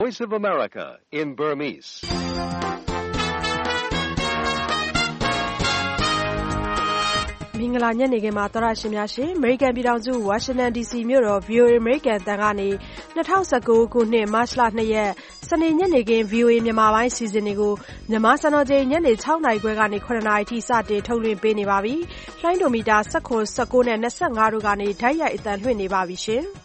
Voice of America in Burmese. မင်္ဂလာညနေခင်းမှာသောရရှင်များရှင် American ပြည်ထောင်စု Washington DC မြို့တော် VOA American တန်ကနေ2019ခုနှစ်မတ်လ2ရက်စနေညနေခင်း VOA မြန်မာပိုင်းစီစဉ်တွေကိုမြန်မာစံတော်ချိန်ညနေ6နာရီခွဲကနေ9နာရီထိစတင်ထုတ်လွှင့်ပေးနေပါပြီ။လိုင်းဒိုမီတာ19နဲ့25တို့ကနေဓာတ်ရိုက်အသံလွှင့်နေပါပြီရှင်။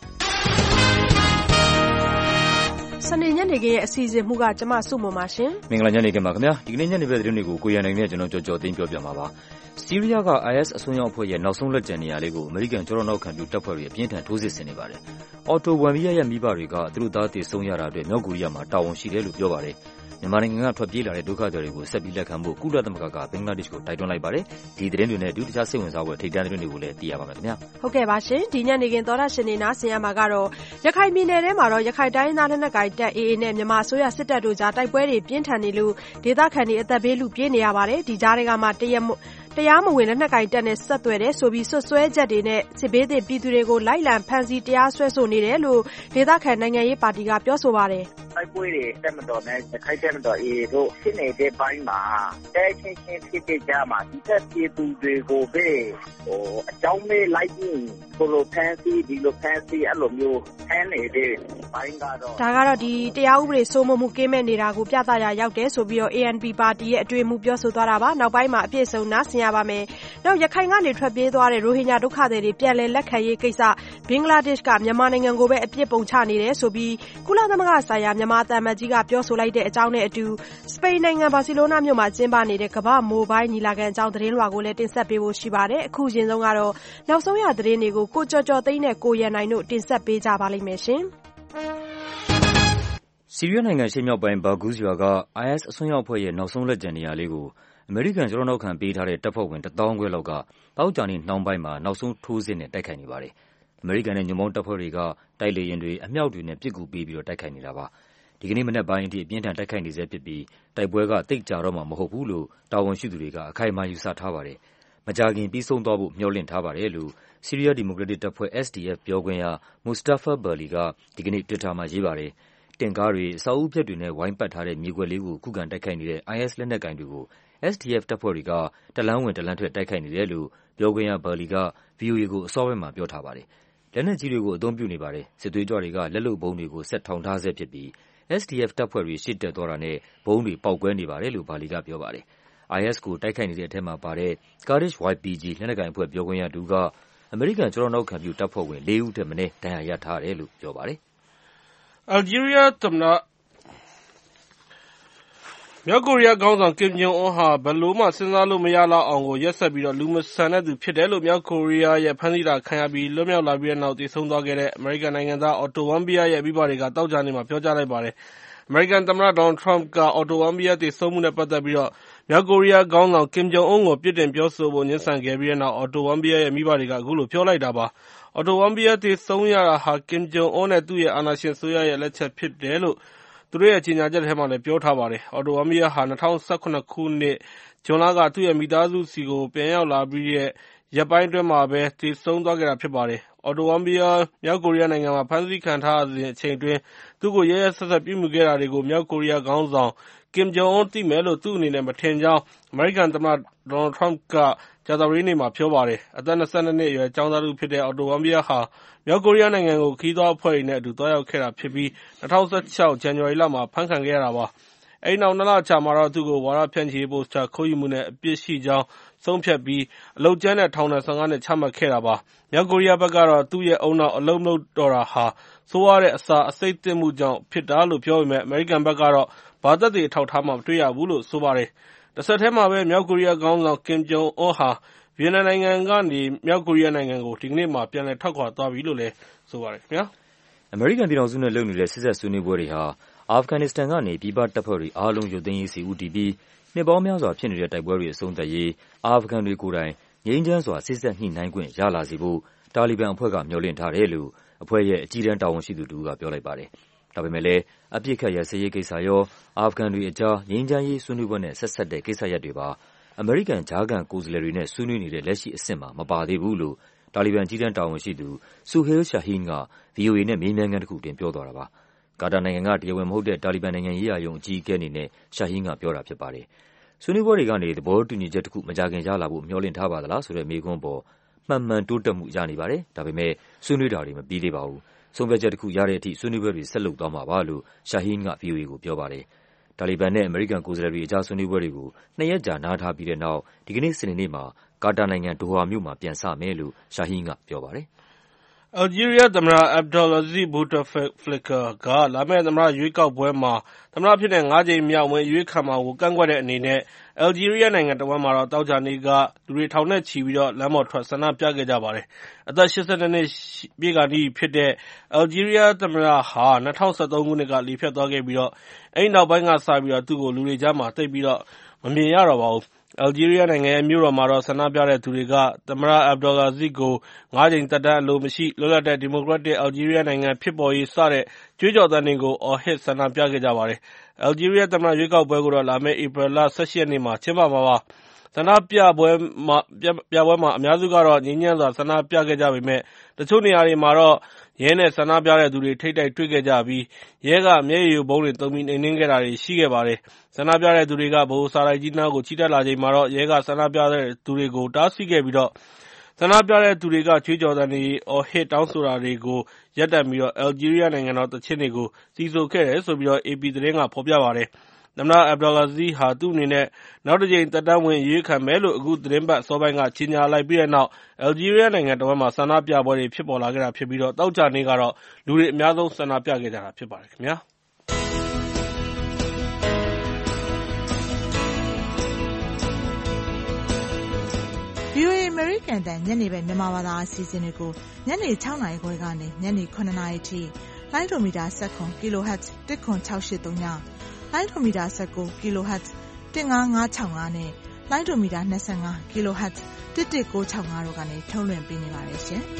စနေညနေခင်းရဲ့အစီအစဉ်မှုကကျမစုမပါရှင်မင်္ဂလာညနေခင်းပါခင်ဗျာဒီကနေ့ညနေပိုင်းသတင်းတွေကိုကိုရန်နိုင်နဲ့ကျွန်တော်ကြော်သိမ်းပြောပြမှာပါဆီးရီးယားက IS အစွန်းရောက်အဖွဲ့ရဲ့နောက်ဆုံးလက်ကျန်နေရာလေးကိုအမေရိကန်ကျောထောက်နောက်ခံပြုတပ်ဖွဲ့တွေအပြင်းထန်ထိုးစစ်ဆင်နေပါတယ်အော်တိုဝမ်ဘီယာရဲ့မိဘတွေကသူတို့သားတည်ဆုံးရတာအတွက်မြောက်ကိုရီးယားမှာတာဝန်ရှိတယ်လို့ပြောပါတယ်မြန်မာနိုင်ငံကထွက်ပြေးလာတဲ့ဒုက္ခသည်တွေကိုဆက်ပြီးလက်ခံဖို့ကုလသမဂ္ဂကဘင်္ဂလားဒေ့ရှ်ကိုတိုက်တွန်းလိုက်ပါတယ်ဒီသတင်းတွေနဲ့အတူတခြားစိတ်ဝင်စားဖွယ်ထိပ်တန်းသတင်းတွေကိုလည်းသိရပါမယ်ခင်ဗျာဟုတ်ကဲ့ပါရှင်ဒီညနေခင်းသောရရှင်နေနားဆင်ရမှာကတော့ရခိုင်ပြည်နယ်ထဲမှာတော့ရခိုင်တိုင်းသားလက်နက်ကိုင်တပ် AA နဲ့မြန်မာအစိုးရစစ်တပ်တို့ကြားတိုက်ပွဲတွေပြင်းထန်နေလို့ဒေသခံတွေအသက်ဘေးလူပြေးနေရပါတယ်ဒီကြားတွေကမှတရားမဝင်လက်နက်ကိုင်တပ်နဲ့ဆက်သွယ်တဲ့ဆိုပြီးဆွဆွဲချက်တွေနဲ့စစ်ဘေးသင့်ပြည်သူတွေကိုလိုက်လံဖမ်းဆီးတရားစွဲဆိုနေတယ်လို့ဒေသခံနိုင်ငံရေးပါတီကပြောဆိုပါတယ်တိုက်ပွဲတွေတက်မတော်နဲ့ခိုက်တက်မတော် AA တို့ဖြစ်နေတဲ့ဘိုင်းမှာတဲချင်းချင်းဖြစ်တဲ့ကြမှာဒီသက်ပြည်သူတွေကိုပဲအကြောင်းမဲ့လိုက်ပြီးကိုလိုဖန်စီဒီလိုဖန်စီအဲ့လိုမျိုးဖမ်းနေတဲ့ဘိုင်းကတော့ဒါကတော့ဒီတရားဥပဒေစိုးမိုးမှုကင်းမဲ့နေတာကိုပြသရာရောက်တယ်ဆိုပြီးတော့ ANP ပါတီရဲ့အတွေ့အမှုပြောဆိုသွားတာပါနောက်ပိုင်းမှာအပြည့်စုံနားဆင်ရပါမယ်နောက်ရခိုင်ကနေထွက်ပြေးသွားတဲ့ရိုဟင်ဂျာဒုက္ခသည်တွေပြန်လည်လက်ခံရေးကိစ္စဘင်္ဂလားဒေ့ရှ်ကမြန်မာနိုင်ငံကိုပဲအပြစ်ပုံချနေတယ်ဆိုပြီးကုလသမဂ္ဂဆိုင်ရာမြန်မာသံအမတ်ကြီးကပြောဆိုလိုက်တဲ့အကြောင်းနဲ့အတူစပိန်နိုင်ငံဘာစီလိုနာမြို့မှာကျင်းပနေတဲ့ကမ္ဘာ့မိုဘိုင်းညီလာခံအကြောင်းသတင်းလွှာကိုလည်းတင်ဆက်ပေးဖို့ရှိပါတယ်အခုချိန်ဆုံးကတော့နောက်ဆုံးရသတင်းတွေကိုကိုကျော်ကျော်သိန်းနဲ့ကိုရန်နိုင်တို့တင်ဆက်ပေးကြပါလိမ့်မယ်ရှင်ဆီးရီးယားနိုင်ငံရှေ့မြောက်ပိုင်းဘာဂူးရွာက IS အစွန်းရောက်အဖွဲ့ရဲ့နောက်ဆုံးလက်ကျန်နေရာလေးကိုအမေရိကန်ကျောထောက်နောက်ခံပေးထားတဲ့တပ်ဖွဲ့ဝင်1000 ခွဲလောက်ကသောကြာနေ့နှောင်းပိုင်းမှာနောက်ဆုံးထိုးစစ်နဲ့တိုက်ခိုက်နေပါတယ်။အမေရိကန်နဲ့ညွန့်ပေါင်းတပ်ဖွဲ့တွေကတိုက်လေယာဉ်တွေအမြောက်တွေနဲ့ပစ်ကူပေးပြီးတော့တိုက်ခိုက်နေတာပါ။ဒီကနေ့မနက်ပိုင်းအထိအပြင်းထန်တိုက်ခိုက်နေဆဲဖြစ်ပြီးတိုက်ပွဲကသိပ်ကြာတော့မှာမဟုတ်ဘူးလို့တာဝန်ရှိသူတွေကအခိုင်အမာယူဆထားပါတယ်။မကြာခင်ပြီးဆုံးသွားဖို့မျှော်လင့်ထားပါတယ်လို့ဆီးရီးယားဒီမိုကရက်တစ်တပ်ဖွဲ့ SDF ပြောခွင့်ရ Mustafa Bali ကဒီကနေ့ Twitter မှာရေးပါတယ်။တင့်ကားတွေအဆောက်အဦဖျက်တွေနဲ့ဝိုင်းပတ်ထားတဲ့မြေကွက်လေးကိုခုခံတိုက်ခိုက်နေတဲ့ IS လက်နက်ကိုင်တွေကိုSDF တပ်ဖွဲ့တွေကတလန်းဝင်တလန်းထွက်တိုက်ခိုက်နေတယ်လို့ပြောခွင့်ရ Bali က VOA ကိုအစောပိုင်းမှာပြောထားပါတယ်။လက်နက်ကြီးတွေကိုအသုံးပြုနေပါတယ်။စစ်သွေးကြွတွေကလက်လုပ်ဗုံးတွေကိုဆက်ထောင်ထားဆဲဖြစ်ပြီး SDF တပ်ဖွဲ့တွေရှေ့တက်သွားတာနဲ့ဗုံးတွေပေါက်ကွဲနေပါတယ်လို့ Bali ကပြောပါတယ်။ IS ကိုတိုက်ခိုက်နေတဲ့အထက်မှာပါတဲ့ Kurdish YPG လက်နက်ကိုင်အဖွဲ့ပြောခွင့်ရသူကအမေရိကန်ကျောထောက်နောက်ခံပြုတပ်ဖွဲ့ဝင်4 ဦးထက်မနည်းဒဏ်ရာရထားတယ်လို့ပြောပါတယ်။ Algeria သမ္မတမြောက်ကိုရီးယားခေါင်းဆောင်ကင်ဂျုံအွန်းဟာဘယ်လိုမှစဉ်းစားလို့မရလောက်အောင်ကိုရက်စက်ပြီးလူမဆန်တဲ့သူဖြစ်တယ်လို့မြောက်ကိုရီးယားရဲ့ဖမ်းဆီးတာခံရပြီးလွတ်မြောက်လာပြီးတဲ့နောက်သေဆုံးသွားခဲ့တဲ့အမေရိကန်နိုင်ငံသားအော်တိုဝမ်ဘီယာရဲ့မိဘတွေကသောကြာနေ့မှာပြောကြားလိုက်ပါတယ်။အမေရိကန်သမ္မတဒေါ်နယ်ထရမ့်ကအော်တိုဝမ်ဘီယာသေဆုံးမှုနဲ့ပတ်သက်ပြီးမြောက်ကိုရီးယားခေါင်းဆောင်ကင်ဂျုံအွန်းကိုပြစ်တင်ပြောဆိုဖို့ငြင်းဆန်ခဲ့ပြီးတဲ့နောက်အော်တိုဝမ်ဘီယာရဲ့မိဘတွေကအခုလိုပြောလိုက်တာပါ။အော်တိုဝမ်ဘီယာသေဆုံးရတာဟာကင်ဂျုံအွန်းနဲ့သူ့ရဲ့အာဏာရှင်အစိုးရရဲ့လက်ချက်ဖြစ်တယ်လို့သူတို့ရဲ့ကြေညာချက်ထဲမှာလည်းပြောထားပါတယ်။အော်တိုဝမ်ဘီယာဟာ2017ခုနှစ်ဇွန်လကသူ့ရဲ့မိသားစုဆီကိုပြန်ရောက်လာပြီးတဲ့ရက်ပိုင်းအတွင်းမှာပဲသေဆုံးသွားခဲ့တာဖြစ်ပါတယ်။အော်တိုဝမ်ဘီယာမြောက်ကိုရီးယားနိုင်ငံမှာဖမ်းဆီးခံထားရစဉ်အချိန်အတွင်းသူ့ကိုရက်ရက်စက်စက်ပြုမူခဲ့တာတွေကိုမြောက်ကိုရီးယားခေါင်းဆောင်ကင်ဂျုံအွန်းသိမယ်လို့သူ့အနေနဲ့မထင်ကြောင်းအမေရိကန်သမ္မတဒေါ်နယ်ထရမ့်ကကြာသပတေးနေ့မှာပြောပါတယ်။အသက်22နှစ်အရွယ်ကျောင်းသားတစ်ဖြစ်တဲ့အော်တိုဝမ်ဘီယာဟာမြောက်ကိုရီးယားနိုင်ငံကိုခရီးသွားအဖွဲ့တွေနဲ့အတူသွားရောက်ခဲ့တာဖြစ်ပြီး2016 ဇန်နဝါရီလမှာဖမ်းခံခဲ့ရတာပါ။အဲဒီနောက်2 လအကြာမှာတော့သူ့ကိုဝါဒဖြန့်ချီရေးပိုစတာခိုးယူမှုနဲ့အပြစ်ရှိကြောင်းဆုံးဖြတ်ပြီးအလုပ်ကြမ်းနဲ့ထောင်ဒဏ်15 နှစ်ချမှတ်ခဲ့တာပါ။မြောက်ကိုရီးယားဘက်ကတော့သူ့ရဲ့ဦးနှောက်အလုပ်မလုပ်တော့တာဟာဆိုးရွားတဲ့အစာအဆိပ်သင့်မှုကြောင့်ဖြစ်တာလို့ပြောပေမဲ့အမေရိကန်ဘက်ကတော့ဘာသက်သေအထောက်အထားမှမတွေ့ရဘူးလို့ဆိုပါတယ်။တဆက်တည်းမှာပဲမြောက်ကိုရီးယားခေါင်းဆောင်ကင်ဂျုံအွန်းဟာဗီယက်နမ်နိုင်ငံကနေမြောက်ကိုရီးယားနိုင်ငံကိုဒီကနေ့မှပြန်လည်ထွက်ခွာသွားပြီလို့လည်းဆိုပါတယ်ခင်ဗျာ။အမေရိကန်ပြည်ထောင်စုနဲ့လုပ်နေတဲ့စစ်ဆက်ဆွေးနွေးပွဲတွေဟာအာဖဂန်နစ္စတန်ကနေပြည်ပတပ်ဖွဲ့တွေအားလုံးရုပ်သိမ်းရေးစီဦးတည်ပြီးနှစ်ပေါင်းများစွာဖြစ်နေတဲ့တိုက်ပွဲတွေအဆုံးသတ်ရေးအာဖဂန်တွေကိုယ်တိုင်ငြိမ်းချမ်းစွာစစ်ဆက်ညှိနှိုင်းခွင့်ရလာစေဖို့တာလီဘန်အဖွဲ့ကမျှော်လင့်ထားတယ်လို့အဖွဲ့ရဲ့အကြီးတန်းတာဝန်ရှိသူတူကပြောလိုက်ပါတယ်။ဒါပေမဲ့လည်းအပြစ်ခတ်ရစရေးကိစ္စရောအာဖဂန်တွေအကြားငြိမ်းချမ်းရေးဆွေးနွေးပွဲနဲ့ဆက်ဆက်တဲ့ကိစ္စရပ်တွေပါအမေရိကန်ဂျားကန်ကိုယ်စားလှယ်တွေနဲ့ဆွေးနွေးနေတဲ့လက်ရှိအဆင့်မှာမပါသေးဘူးလို့တာလီဘန်ကြီးတန်းတာဝန်ရှိသူဆူဟေးလ်ရှာဟီးန်က VOA နဲ့မေးမြန်းခန်းတစ်ခုတွင်ပြောသွားတာပါ။ကာတာနိုင်ငံကတရားဝင်မဟုတ်တဲ့တာလီဘန်နိုင်ငံရေးရာရုံးအကြီးအကဲအနေနဲ့ရှာဟင်းကပြောတာဖြစ်ပါတယ်။ဆွေးနွေးပွဲတွေကနေသဘောတူညီချက်တစ်ခုမကြာခင်ရလာဖို့မျှော်လင့်ထားပါသလားဆိုတဲ့မေးခွန်းပေါ်မှန်မှန်တိုးတက်မှုရနေပါတယ်။ဒါပေမဲ့ဆွေးနွေးတာတွေမပြီးသေးပါဘူး။ဆုံးဖြတ်ချက်တစ်ခုရတဲ့အထိဆွေးနွေးပွဲတွေဆက်လုပ်သွားမှာပါလို့ရှာဟင်းက VOA ကိုပြောပါတယ်။တာလီဘန်နဲ့အမေရိကန်ကိုယ်စားလှယ်တွေအကြားဆွေးနွေးပွဲတွေကို2 ရက်ကြာနားထားပြီးတဲ့နောက်ဒီကနေ့စနေနေ့မှာကာတာနိုင်ငံဒိုဟာမြို့မှာပြန်စမယ်လို့ရှာဟင်းကပြောပါတယ်။ အယ်လ်ဂျီးရီးယားသမ္မတ Abdelaziz Bouteflika ကလာမယ့်သမ္မတရွေးကောက်ပွဲမှာသမ္မတအဖြစ်နဲ့5 ကြိမ်မြောက်ဝင်အရွေးခံမှာကိုကန့်ကွက်တဲ့အနေနဲ့အယ်လ်ဂျီးရီးယားနိုင်ငံတဝန်းမှာသောကြာနေ့ကလူတွေထောင်နဲ့ချီပြီးလမ်းပေါ်ထွက်ဆန္ဒပြခဲ့ကြပါတယ်။အသက် 82 နှစ်ပြည့်ခါနီးပြီဖြစ်တဲ့အယ်လ်ဂျီးရီးယားသမ္မတဟာ 2013 ခုနှစ်ကလေဖြတ်သွားခဲ့ပြီးအဲဒီနောက်ပိုင်းကစပြီးသူ့ကိုလူတွေကြားမှာသိပ်ပြီးမမြင်ရတော့ပါဘူး။အယ်လ်ဂျီးရီးယားနိုင်ငံရဲ့မြို့တော်မှာဆန္ဒပြတဲ့သူတွေကသမ္မတ Abdelaziz ကို5 ကြိမ်သက်တမ်းအလိုမရှိလွတ်လပ်တဲ့ဒီမိုကရက်တစ်အယ်လ်ဂျီးရီးယားနိုင်ငံဖြစ်ပေါ်ရေးစတဲ့ကြွေးကြော်သံတွေကိုအော်ဟစ်ဆန္ဒပြခဲ့ကြပါတယ်။အယ်လ်ဂျီးရီးယားသမ္မတရွေးကောက်ပွဲကိုလာမယ့်ဧပြီလ 18 ရက်နေ့မှာကျင်းပမှာပါ။ဆန္ဒပြပွဲမှာအများစုကတော့ငြိမ်းချမ်းစွာဆန္ဒပြခဲ့ကြပေမယ့်တချို့နေရာတွေမှာရဲနဲ့ဆန္ဒပြတဲ့သူတွေထိပ်တိုက်တွေ့ခဲ့ကြပြီးရဲကမျက်ရည်ယိုဗုံးတွေသုံးပြီးနှိမ်နင်းခဲ့တာတွေရှိခဲ့ပါတယ်။ဆန္ဒပြတဲ့သူတွေကဗဟိုစာတိုက်ကြီးနားကိုချီတက်လာချိန်မှာရဲကဆန္ဒပြတဲ့သူတွေကိုတားဆီးခဲ့ပြီးဆန္ဒပြတဲ့သူတွေကကြွေးကြော်သံတွေအော်ဟစ်တောင်းဆိုတာတွေကိုရပ်တန့်ပြီးအယ်လ်ဂျီးရီးယားနိုင်ငံတော်သီချင်းတွေကိုသီဆိုခဲ့တယ်လို့ AP သတင်းကဖော်ပြပါတယ်။သမ္မတ Abdelaziz ဟာသူ့အနေနဲ့နောက်တစ်ကြိမ်သက်တမ်းဝင်အရွေးခံမယ်လို့အခုသတင်းပတ်အစောပိုင်းကကြေညာလိုက်ပြီးတဲ့နောက်အယ်လ်ဂျီးရီးယားနိုင်ငံတဝန်းမှာဆန္ဒပြပွဲတွေဖြစ်ပေါ်လာခဲ့တာဖြစ်ပြီးသောကြာနေ့ကတော့လူတွေအများဆုံးဆန္ဒပြခဲ့ကြတာဖြစ်ပါတယ်ခင်ဗျာ။ VOA အမေရိကန်တန်ညနေပဲမြန်မာဘာသာအစီအစဉ်တွေကိုညနေ 6 နာရီခွဲကနေညနေ 9 နာရီထိလိုင်းဒိုမီတာ 19 kHz 10683ညလိုင်းဒိုမီတာ 19 kHz 15565နဲ့လိုင်းဒိုမီတာ 25 kHz 11965တို့ကနေထုတ်လွှင့်ပေးနေပါတယ်ရှင်။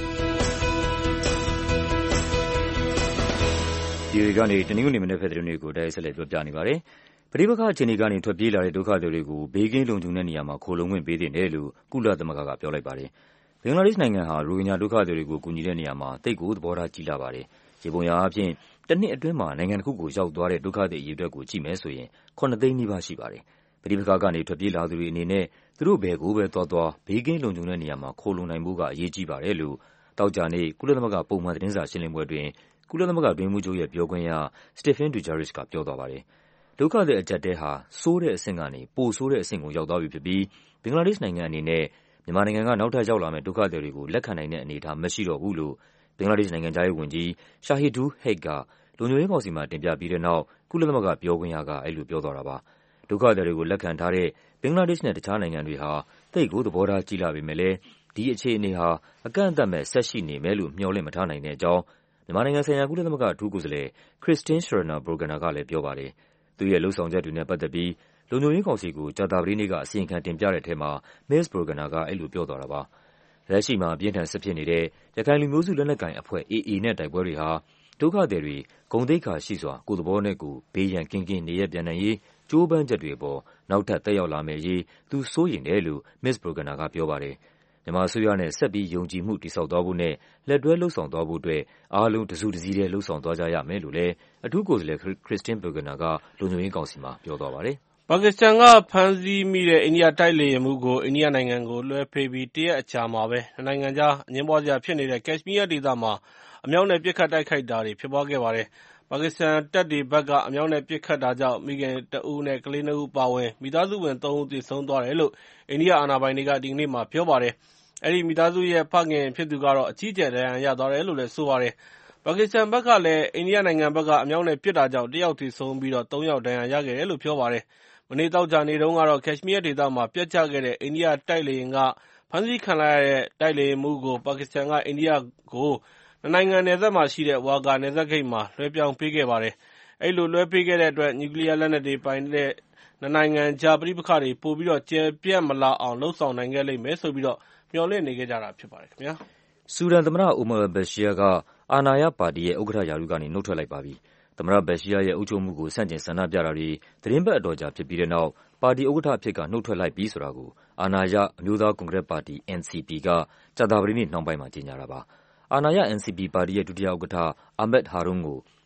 VOA ကနေတနင်္ဂနွေမနက်ဖက်သတင်းတွေကိုတိုက်ရိုက်ဆက်လက်ပြောပြနေပါတယ်။ပဋိပက္ခအခြေအနေကနေထွက်ပြေးလာတဲ့ဒုက္ခသည်တွေကိုဘေးကင်းလုံခြုံတဲ့နေရာမှာခိုလှုံခွင့်ပေးသင့်တယ်လို့ကုလသမဂ္ဂကပြောလိုက်ပါတယ်။ဘင်္ဂလားဒေ့ရှ်နိုင်ငံဟာရိုဟင်ဂျာဒုက္ခသည်တွေကိုကူညီတဲ့နေရာမှာသိပ်ကိုသဘောထားကြီးလာပါတယ်။ရေပုံရအားဖြင့်တစ်နှစ်အတွင်းမှာနိုင်ငံတစ်ခုကိုရောက်သွားတဲ့ဒုက္ခသည်အရေအတွက်ကိုကြည့်မယ်ဆိုရင်9 သိန်းနီးပါးရှိပါတယ်။ပဋိပက္ခကနေထွက်ပြေးလာသူတွေအနေနဲ့သူတို့ဘယ်ကိုပဲသွားဘေးကင်းလုံခြုံတဲ့နေရာမှာခိုလှုံနိုင်ဖို့ကအရေးကြီးပါတယ်လို့သောကြာနေ့ကုလသမဂ္ဂပုံမှန်သတင်းစာရှင်းလင်းပွဲအတွင်းကုလသမဂ္ဂအတွင်းရေးမှူးချုပ်ရဲ့ပြောခွင့်ရ Stéphane Dujarric ကပြောသွားပါတယ်။ဒုက္ခသည်အကျပ်အတည်းဟာဆိုးတဲ့အဆင့်ကနေပိုဆိုးတဲ့အဆင့်ကိုရောက်သွားပြီဖြစ်ပြီးဘင်္ဂလားဒေ့ရှ်နိုင်ငံအနေနဲ့မြန်မာနိုင်ငံကနောက်ထပ်ရောက်လာမယ့်ဒုက္ခသည်တွေကိုလက်ခံနိုင်တဲ့အနေအထားမရှိတော့ဘူးလို့ဘင်္ဂလားဒေ့ရှ်နိုင်ငံခြားရေးဝန်ကြီး Shahidul Haque ကလုံခြုံရေးကောင်စီမှာတင်ပြပြီးတဲ့နောက်ကုလသမဂ္ဂပြောခွင့်ရကအဲဒီလိုပြောသွားတာပါ။ဒုက္ခသည်တွေကိုလက်ခံထားတဲ့ဘင်္ဂလားဒေ့ရှ်နဲ့တခြားနိုင်ငံတွေဟာသိပ်ကိုသဘောထားကြီးလာပေမဲ့လည်းဒီအခြေအနေဟာအကန့်အသတ်မဲ့ဆက်ရှိနေမယ်လို့မျှော်လင့်မထားနိုင်တဲ့အကြောင်းမြန်မာနိုင်ငံဆိုင်ရာကုလသမဂ္ဂအထူးကိုယ်စားလှယ် Christine Schraner Burgener ကလည်းပြောပါတယ်။သူ့ရဲ့လုပ်ဆောင်ချက်တွေနဲ့ပတ်သက်ပြီးလုံခြုံရေးကောင်စီကိုကြာသပတေးနေ့ကအစီရင်ခံတင်ပြတဲ့အထဲမှာ Ms. Burgener ကအဲဒီလိုပြောသွားတာပါ။လက်ရှိမှာအပြင်းထန်စစ်ဖြစ်နေတဲ့ရခိုင်လူမျိုးစုလက်နက်ကိုင်အဖွဲ့ AA နဲ့တိုက်ပွဲတွေဟာဒုက္ခသည်တွေဂုဏ်သိက္ခာရှိစွာကိုယ့်သဘောနဲ့ကိုယ်ဘေးရန်ကင်းကင်းနေရပ်ပြန်နိုင်ရေးကြိုးပမ်းချက်တွေအပေါ်နောက်ထပ်သက်ရောက်လာမယ့်အရေးသူစိုးရိမ်တယ်လို့ Ms. Burgener ကပြောပါတယ်။မြန်မာအစိုးရနဲ့ဆက်ပြီးယုံကြည်မှုတည်ဆောက်သွားဖို့နဲ့လက်တွဲလုပ်ဆောင်သွားဖို့အတွက်အားလုံးတစုတစည်းတည်းလုပ်ဆောင်သွားကြရမယ်လို့လည်းအထူးကိုယ်စားလှယ် Christine Burgener ကလုံခြုံရေးကောင်စီမှာပြောသွားပါတယ်။ပါကစ္စတန်ကဖမ်းဆီးမိတဲ့အိန္ဒိယတိုက်လေယာဉ်မှူးကိုအိန္ဒိယနိုင်ငံကိုလွှဲပေးပြီးတစ်ရက်အကြာမှာပဲနှစ်နိုင်ငံကြားအငြင်းပွားစရာဖြစ်နေတဲ့ကက်ရှ်မီးယားဒေသမှာအမြောက်နဲ့ပစ်ခတ်တိုက်ခိုက်တာတွေဖြစ်ပွားခဲ့ပါတယ်။ပါကစ္စတန်တပ်တွေဘက်ကအမြောက်နဲ့ပစ်ခတ်တာကြောင့်မိခင်တစ်ဦးနဲ့ကလေး 2 ဦးအပါအဝင်မိသားစုဝင် 3 ဦးသေဆုံးသွားတယ်လို့အိန္ဒိယအာဏာပိုင်တွေကဒီကနေ့မှာပြောပါတယ်။အဲဒီမိသားစုရဲ့ဖခင်ဖြစ်သူကတော့အကြီးအကျယ်ဒဏ်ရာရသွားတယ်လို့လည်းဆိုပါတယ်။ပါကစ္စတန်ဘက်ကလည်းအိန္ဒိယနိုင်ငံဘက်ကအမြောက်နဲ့ပစ်တာကြောင့်1 ယောက်သေဆုံးပြီး3 ယောက်ဒဏ်ရာရခဲ့တယ်လို့ပြောပါတယ်။မနေ့သောကြာနေ့တုန်းကတော့ကက်ရှ်မီးယားဒေသမှာပျက်ကျခဲ့တဲ့အိန္ဒိယတိုက်လေယာဉ်ကဖမ်းဆီးခံလိုက်ရတဲ့တိုက်လေယာဉ်မှူးကိုပါကစ္စတန်ကအိန္ဒိယကိုနှစ်နိုင်ငံနယ်စပ်မှာရှိတဲ့ဝါဂါနယ်စပ်ဂိတ်မှာလွှဲပြောင်းပေးခဲ့ပါတယ်။အဲဒီလိုလွှဲပေးခဲ့တဲ့အတွက်နျူကလီးယားလက်နက်တွေပိုင်တဲ့နှစ်နိုင်ငံကြားပဋိပက္ခတွေပိုပြီးကျယ်ပြန့်မလာအောင်လုပ်ဆောင်နိုင်ခဲ့လိမ့်မယ်ဆိုပြီးမျှော်လင့်နေခဲ့ကြတာဖြစ်ပါတယ်ခင်ဗျာ။ဆူဒန်သမ္မတ Omar al-Bashir ကအာဏာရပါတီရဲ့ဥက္ကဋ္ဌရာထူးကနေနုတ်ထွက်လိုက်ပါပြီ။သမ္မတ Bashir ရဲ့အုပ်ချုပ်မှုကိုဆန့်ကျင်ဆန္ဒပြတာတွေသီတင်းပတ်အတော်ကြာဖြစ်ပြီးတဲ့နောက်ပါတီဥက္ကဋ္ဌအဖြစ်ကနုတ်ထွက်လိုက်ပြီဆိုတာကိုအာဏာရအမျိုးသားကွန်ဂရက်ပါတီ NCP ကကြာသပတေးနေ့နှောင်းပိုင်းမှာကြေညာတာပါ။အာဏာရ NCP ပါတီရဲ့ဒုတိယဥက္ကဋ္ဌ Ahmed Haron ကိုပ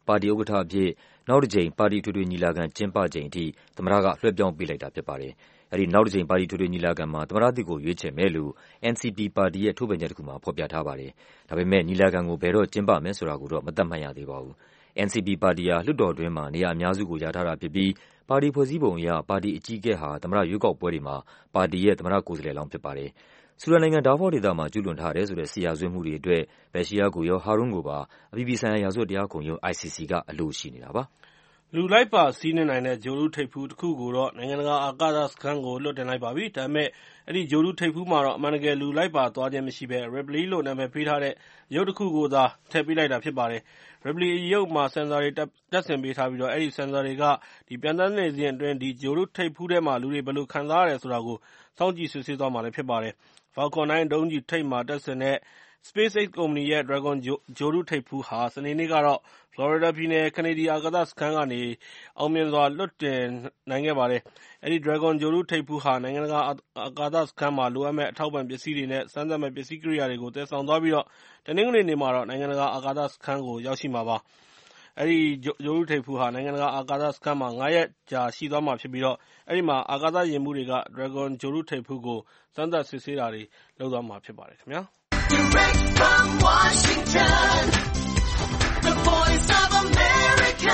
ပါတီဥက္ကဋ္ဌအဖြစ်နောက်တစ်ကြိမ်ပါတီထွေထွေညီလာခံကျင်းပချိန်အထိသမ္မတကလွှဲပြောင်းပေးလိုက်တာဖြစ်ပါတယ်။အဲဒီနောက်တစ်ကြိမ်ပါတီထွေထွေညီလာခံမှာသမ္မတသစ်ကိုရွေးချယ်မယ်လို့ NCP ပါတီရဲ့ထုတ်ပြန်ချက်တစ်ခုမှာဖော်ပြထားပါတယ်။ဒါပေမဲ့ညီလာခံကိုဘယ်တော့ကျင်းပမယ်ဆိုတာကိုတော့မသတ်မှတ်ရသေးပါဘူး။ NCP ပါတီဟာလွှတ်တော်တွင်းမှာနေရာအများစုကိုရထားတာဖြစ်ပြီးပါတီဖွဲ့စည်းပုံအရပါတီအကြီးအကဲဟာသမ္မတရွေးကောက်ပွဲတွေမှာပါတီရဲ့သမ္မတကိုယ်စားလှယ်လောင်းဖြစ်ပါတယ်။ဆူဒန်နိုင်ငံဒါဖော့ဒေသမှာကျူးလွန်ထားတယ်ဆိုတဲ့စစ်ရာဇဝတ်မှုတွေအတွက်ဘယ်ရှီယာကိုရောဟာရွန်းကိုပါအပြည်ပြည်ဆိုင်ရာရာဇဝတ်တရားခုံရုံး ICC ကအလိုရှိနေတာပါ။လူလိုက်ပါစီးနှင်နိုင်တဲ့ဂြိုဟ်တုထိပ်ဖူးတစ်ခုကိုတော့နိုင်ငံတကာအာကာသစခန်းကိုလွှတ်တင်လိုက်ပါပြီ။ဒါပေမဲ့အဲဒီဂြိုဟ်တုထိပ်ဖူးမှာတော့အမှန်တကယ်လူလိုက်ပါသွားခြင်းမရှိဘဲ Ripley လို့နာမည်ပေးထားတဲ့ရုပ်တစ်ခုကိုသာထည့်ပေးလိုက်တာဖြစ်ပါတယ်။ Ripley ရုပ်မှာဆင်ဆာတွေတပ်ဆင်ပေးထားပြီးအဲဒီဆင်ဆာတွေကပျံသန်းနေစဉ်အတွင်းဒီဂြိုဟ်တုထိပ်ဖူးထဲမှာလူတွေဘယ်လိုခံစားရတယ်ဆိုတာကိုစောင့်ကြည့်စစ်ဆေးသွားမှာလည်းဖြစ်ပါတယ်။ Falcon 9 ဒုံးကျည်ထိပ်မှာတပ်ဆင်တဲ့ SpaceX ကုမ္ပဏီရဲ့ Dragon ဂြိုဟ်တုထိပ်ဖူးဟာစနေနေ့ကတော့ ဖလော်ရီဒါပြည်နယ် Kennedy အာကာသစခန်းကနေအောင်မြင်စွာလွှတ်တင်နိုင်ခဲ့ပါတယ်။ အဲဒီ Dragon ဂြိုဟ်တုထိပ်ဖူးဟာနိုင်ငံတကာအာကာသစခန်းမှာလိုအပ်မယ့်အထောက်အပံ့ပစ္စည်းတွေနဲ့စမ်းသပ်မယ့်ပစ္စည်းကိရိယာတွေကိုသယ်ဆောင်သွားပြီးတနင်္ဂနွေနေ့မှာတော့နိုင်ငံတကာအာကာသစခန်းကိုရောက်ရှိမှာပါ။ အဲဒီဂြိုဟ်တုထိပ်ဖူးဟာနိုင်ငံတကာအာကာသစခန်းမှာ5 ရက်ကြာရှိသွားမှာဖြစ်ပြီးအဲဒီမှာအာကာသယာဉ်မှူးတွေက Dragon ဂြိုဟ်တုထိပ်ဖူးကိုစမ်းသပ်စစ်ဆေးတာတွေလုပ်သွားမှာဖြစ်ပါတယ်ခင်ဗျာ။ Direct from Washington, the voice of America,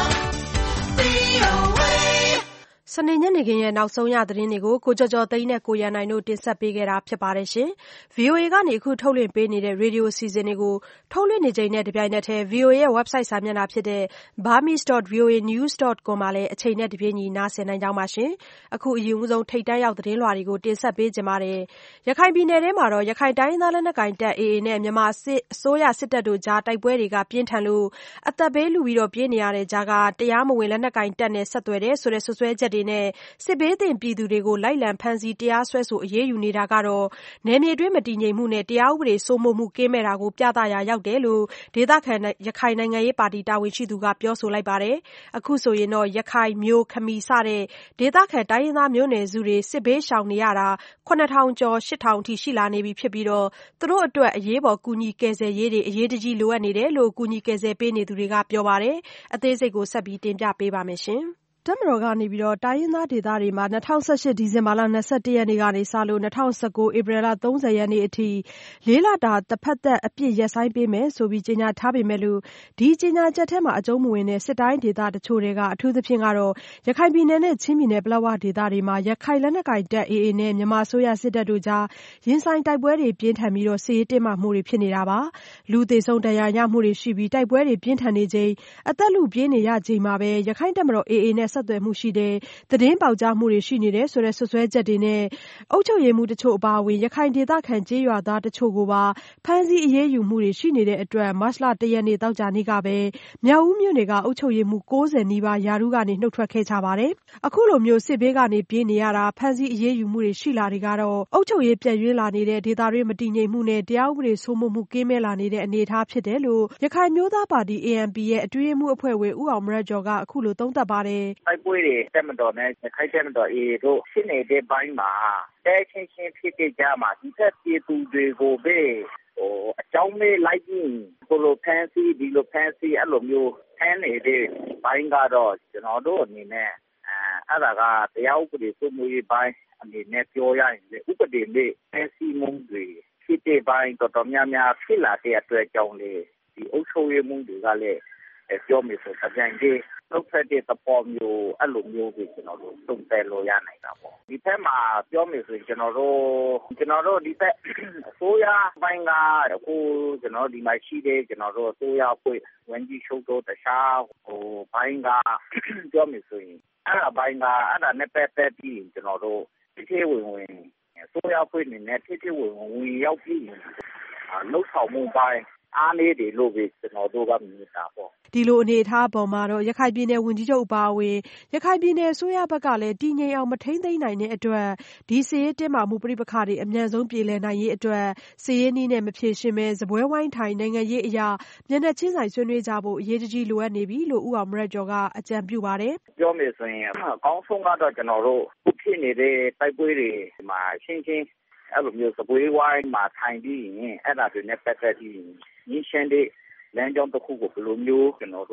VOA. စနေညနေခင်းရဲ့နောက်ဆုံးရသတင်းတွေကိုကိုကျော်ကျော်သိန်းနဲ့ကိုရန်နိုင်တို့တင်ဆက်ပေးခဲ့တာဖြစ်ပါတယ်။ VOA ကနေအခုထုတ်လွှင့်ပေးနေတဲ့ရေဒီယိုအစီအစဉ်တွေကိုထုတ်လွှင့်နေချိန်နဲ့တပြိုင်နက်တည်း VOA ရဲ့ website စာမျက်နှာဖြစ်တဲ့ burmese.voanews.com မှာလည်းအချိန်နဲ့တပြေးညီနားဆင်နိုင်ကြောင်းပါ။အခုအရင်ဆုံးထိပ်တန်းရောက်သတင်းလွှာတွေကိုတင်ဆက်ပေးခြင်းပါတယ်။ရခိုင်ပြည်နယ်ထဲမှာရခိုင်တိုင်းရင်းသားလက်နက်ကိုင်တပ် AA နဲ့မြန်မာအစိုးရစစ်တပ်တို့ကြားတိုက်ပွဲတွေကပြင်းထန်လို့အသက်ဘေးလုပြေးနေရတဲ့ကြားကတရားမဝင်လက်နက်ကိုင်တပ်နဲ့ဆက်သွယ်တယ်ဆိုတဲ့စွပ်စွဲချက်တွေနဲ့စစ်ဘေးသင့်ပြည်သူတွေကိုလိုက်လံဖမ်းဆီးတရားစွဲဆိုအရေးယူနေတာကတော့နယ်မြေတွင်းမတည်ငြိမ်မှုနဲ့တရားဥပဒေစိုးမိုးမှုကင်းမဲ့တာကိုပြသရာရောက်တယ်လို့ဒေသခံရခိုင်နိုင်ငံရေးပါတီတာဝန်ရှိသူကပြောဆိုလိုက်ပါတယ်။အခုဆိုရင်ရခိုင်မြိုခမီစတဲ့ဒေသခံတိုင်းရင်းသားမျိုးနွယ်စုတွေစစ်ဘေးရှောင်နေရတာ 7,000 ကျော် 8,000 အထိရှိလာနေပြီဖြစ်ပြီးသူတို့အတွက်အရေးပေါ်ကူညီကယ်ဆယ်ရေးတွေအရေးတကြီးလိုအပ်နေတယ်လို့ကူညီကယ်ဆယ်ပေးနေသူတွေကပြောပါတယ်။အသေးစိတ်ကိုဆက်ပြီးတင်ပြပေးပါမယ်။ တပ်မတော်ကနေတိုင်းရင်းသားဒေသတွေမှာ2018ဒီဇင်ဘာလ21ရက်နေ့ကနေစလို့2019ဧပြီလ30ရက်နေ့အထိ4 လတာတဖက်သက်အပစ်ရပ်ဆိုင်းပေးမယ်ဆိုပြီးကြေညာထားပေမဲ့ဒီကြေညာချက်ထဲမှာအကျုံးမဝင်တဲ့စစ်တိုင်းဒေသတချို့ကအထူးသဖြင့်ရခိုင်ပြည်နယ်နဲ့ချင်းပြည်နယ်ပလက်ဝဒေသတွေမှာရခိုင်လက်နက်ကိုင်တပ် AA နဲ့မြန်မာအစိုးရစစ်တပ်တို့ကြားရင်ဆိုင်တိုက်ပွဲတွေပြင်းထန်ပြီးစစ်ရေးတင်းမာမှုတွေဖြစ်နေတာပါ။လူသေဆုံးဒဏ်ရာရမှုတွေရှိပြီးတိုက်ပွဲတွေပြင်းထန်နေချိန်အသက်လုပြေးနေရချိန်မှာပဲရခိုင်တပ်မတော် AA နဲ့ဆက်သွယ်မှုရှိတယ်သတင်းပေါက်ကြားမှုတွေရှိနေတယ်ဆိုတဲ့စွပ်စွဲချက်တွေနဲ့အုပ်ချုပ်ရေးမှူးတချို့အပါအဝင်ရခိုင်ဒေသခံကျေးရွာသားတချို့ကိုပါဖမ်းဆီးအရေးယူမှုတွေရှိနေတဲ့အတွက်မတ်လ1ရက်နေ့သောကြာနေ့ကပဲမြောက်ဦးမြို့နယ်ကအုပ်ချုပ်ရေးမှူး90နီးပါးရာထူးကနေနှုတ်ထွက်ခဲ့ကြပါတယ်။အခုလိုမျိုးစစ်ဘေးကနေပြေးနေရတာဖမ်းဆီးအရေးယူမှုတွေရှိလာတွေကတော့အုပ်ချုပ်ရေးပြည့်ရွေးလာနေတဲ့ဒေသတွင်းမတည်ငြိမ်မှုနဲ့တရားဥပဒေစိုးမိုးမှုကင်းမဲ့လာနေတဲ့အနေအထားဖြစ်တယ်လို့ရခိုင်မျိုးသားပါတီ ANP ရဲ့အတွင်းရေးမှူးအဖွဲ့ဝင်ဦးအောင်မရတ်ကျော်ကအခုလိုသုံးသပ်ပါတယ်။တိုက်ပွဲတွေတက်မတော်နဲ့ရခိုင်တက်မတော် AA တို့ဖြစ်နေတဲ့ဘိုင်းမှာတဲချင်းချင်းဖြစ်တဲ့ကြားမှာဒီသက်ပြည်သူတွေကိုပဲအကြောင်းမဲ့လိုက်ပြီးကိုလိုဖန်စီဒီလိုဖန်စီအဲ့လိုမျိုးဖမ်းနေတဲ့ဘိုင်းကတော့ကျွန်တော်တို့အနေနဲ့အဲ့ဒါကတရားဥပဒေစိုးမိုးရေးဘိုင်းအနေနဲ့ပြောရရင်ဥပဒေနဲ့ဖန်စီမှုတွေဖြစ်တဲ့ဘိုင်းတော်တော်များများဖြစ်လာတဲ့အတွက်ကြောင့်လေဒီအုပ်ချုပ်ရေးမှုတွေကလည်းပြောမယ်ဆိုတပြန်ကြီးလောက်ဖက်တဲ့သဘောမျိုးအဲ့လိုမျိုးကိုကျွန်တော်တို့သုံးသပ်လို့ရနိုင်တာပေါ့ဒီဖက်မှာပြောမယ်ဆိုရင်ကျွန်တော်တို့ဒီဖက်အစိုးရဘိုင်းကအခုကျွန်တော်ဒီမှာရှိတဲ့ကျွန်တော်တို့အစိုးရအဖွဲ့ဝန်ကြီးချုပ်တို့တခြားဘိုင်းကပြောမယ်ဆိုရင်အဲ့ဒါဘိုင်းကအဲ့ဒါနဲ့ပတ်သက်ပြီးကျွန်တော်တို့တိဝင်အစိုးရအဖွဲ့နေနဲ့တိဝင်ရောက်ပြီးလှုပ်ဆောင်မှုပိုင်းအားနေတယ်လို့ပဲကျွန်တော်တို့ကမြင်တာပေါ့ဒီလိုအနေအထားပေါ်မှာတော့ရခိုင်ပြည်နယ်ဝန်ကြီးချုပ်အပါအဝင်ရခိုင်ပြည်နယ်အစိုးရဘက်ကလည်းတည်ငြိမ်အောင်မထိန်းသိမ်းနိုင်တဲ့အတွက်ဒီစစ်ရေးတင်းမာမှုပြိပခါတွေအမြန်ဆုံးပြေလည်နိုင်ရေးအတွက်စစ်ရေးနည်းနဲ့မဖြေရှင်းပဲစပွဲဝိုင်းထိုင်နိုင်ငံရေးအရာမျက်နှာချင်းဆိုင်ဆွေးနွေးကြဖို့အရေးတကြီးလိုအပ်နေပြီလို့ဦးအောင်မရတ်ကျော်ကအကြံပြုပါတယ်ပြောမယ်ဆိုရင်အကောင်းဆုံးကတော့ကျွန်တော်တို့ဖြစ်နေတဲ့တိုက်ပွဲတွေမှာချင်းအဲ့လိုမျိုးစပွဲဝိုင်းမှာထိုင်ပြီးရင်အဲ့ဒါတွေနဲ့ပတ်သက်ပြီးရင်းရှင်းတဲ့လမ်းကြောင်းတစ်ခုကိုဘယ်လိုမျိုးကျွန်တော်တို့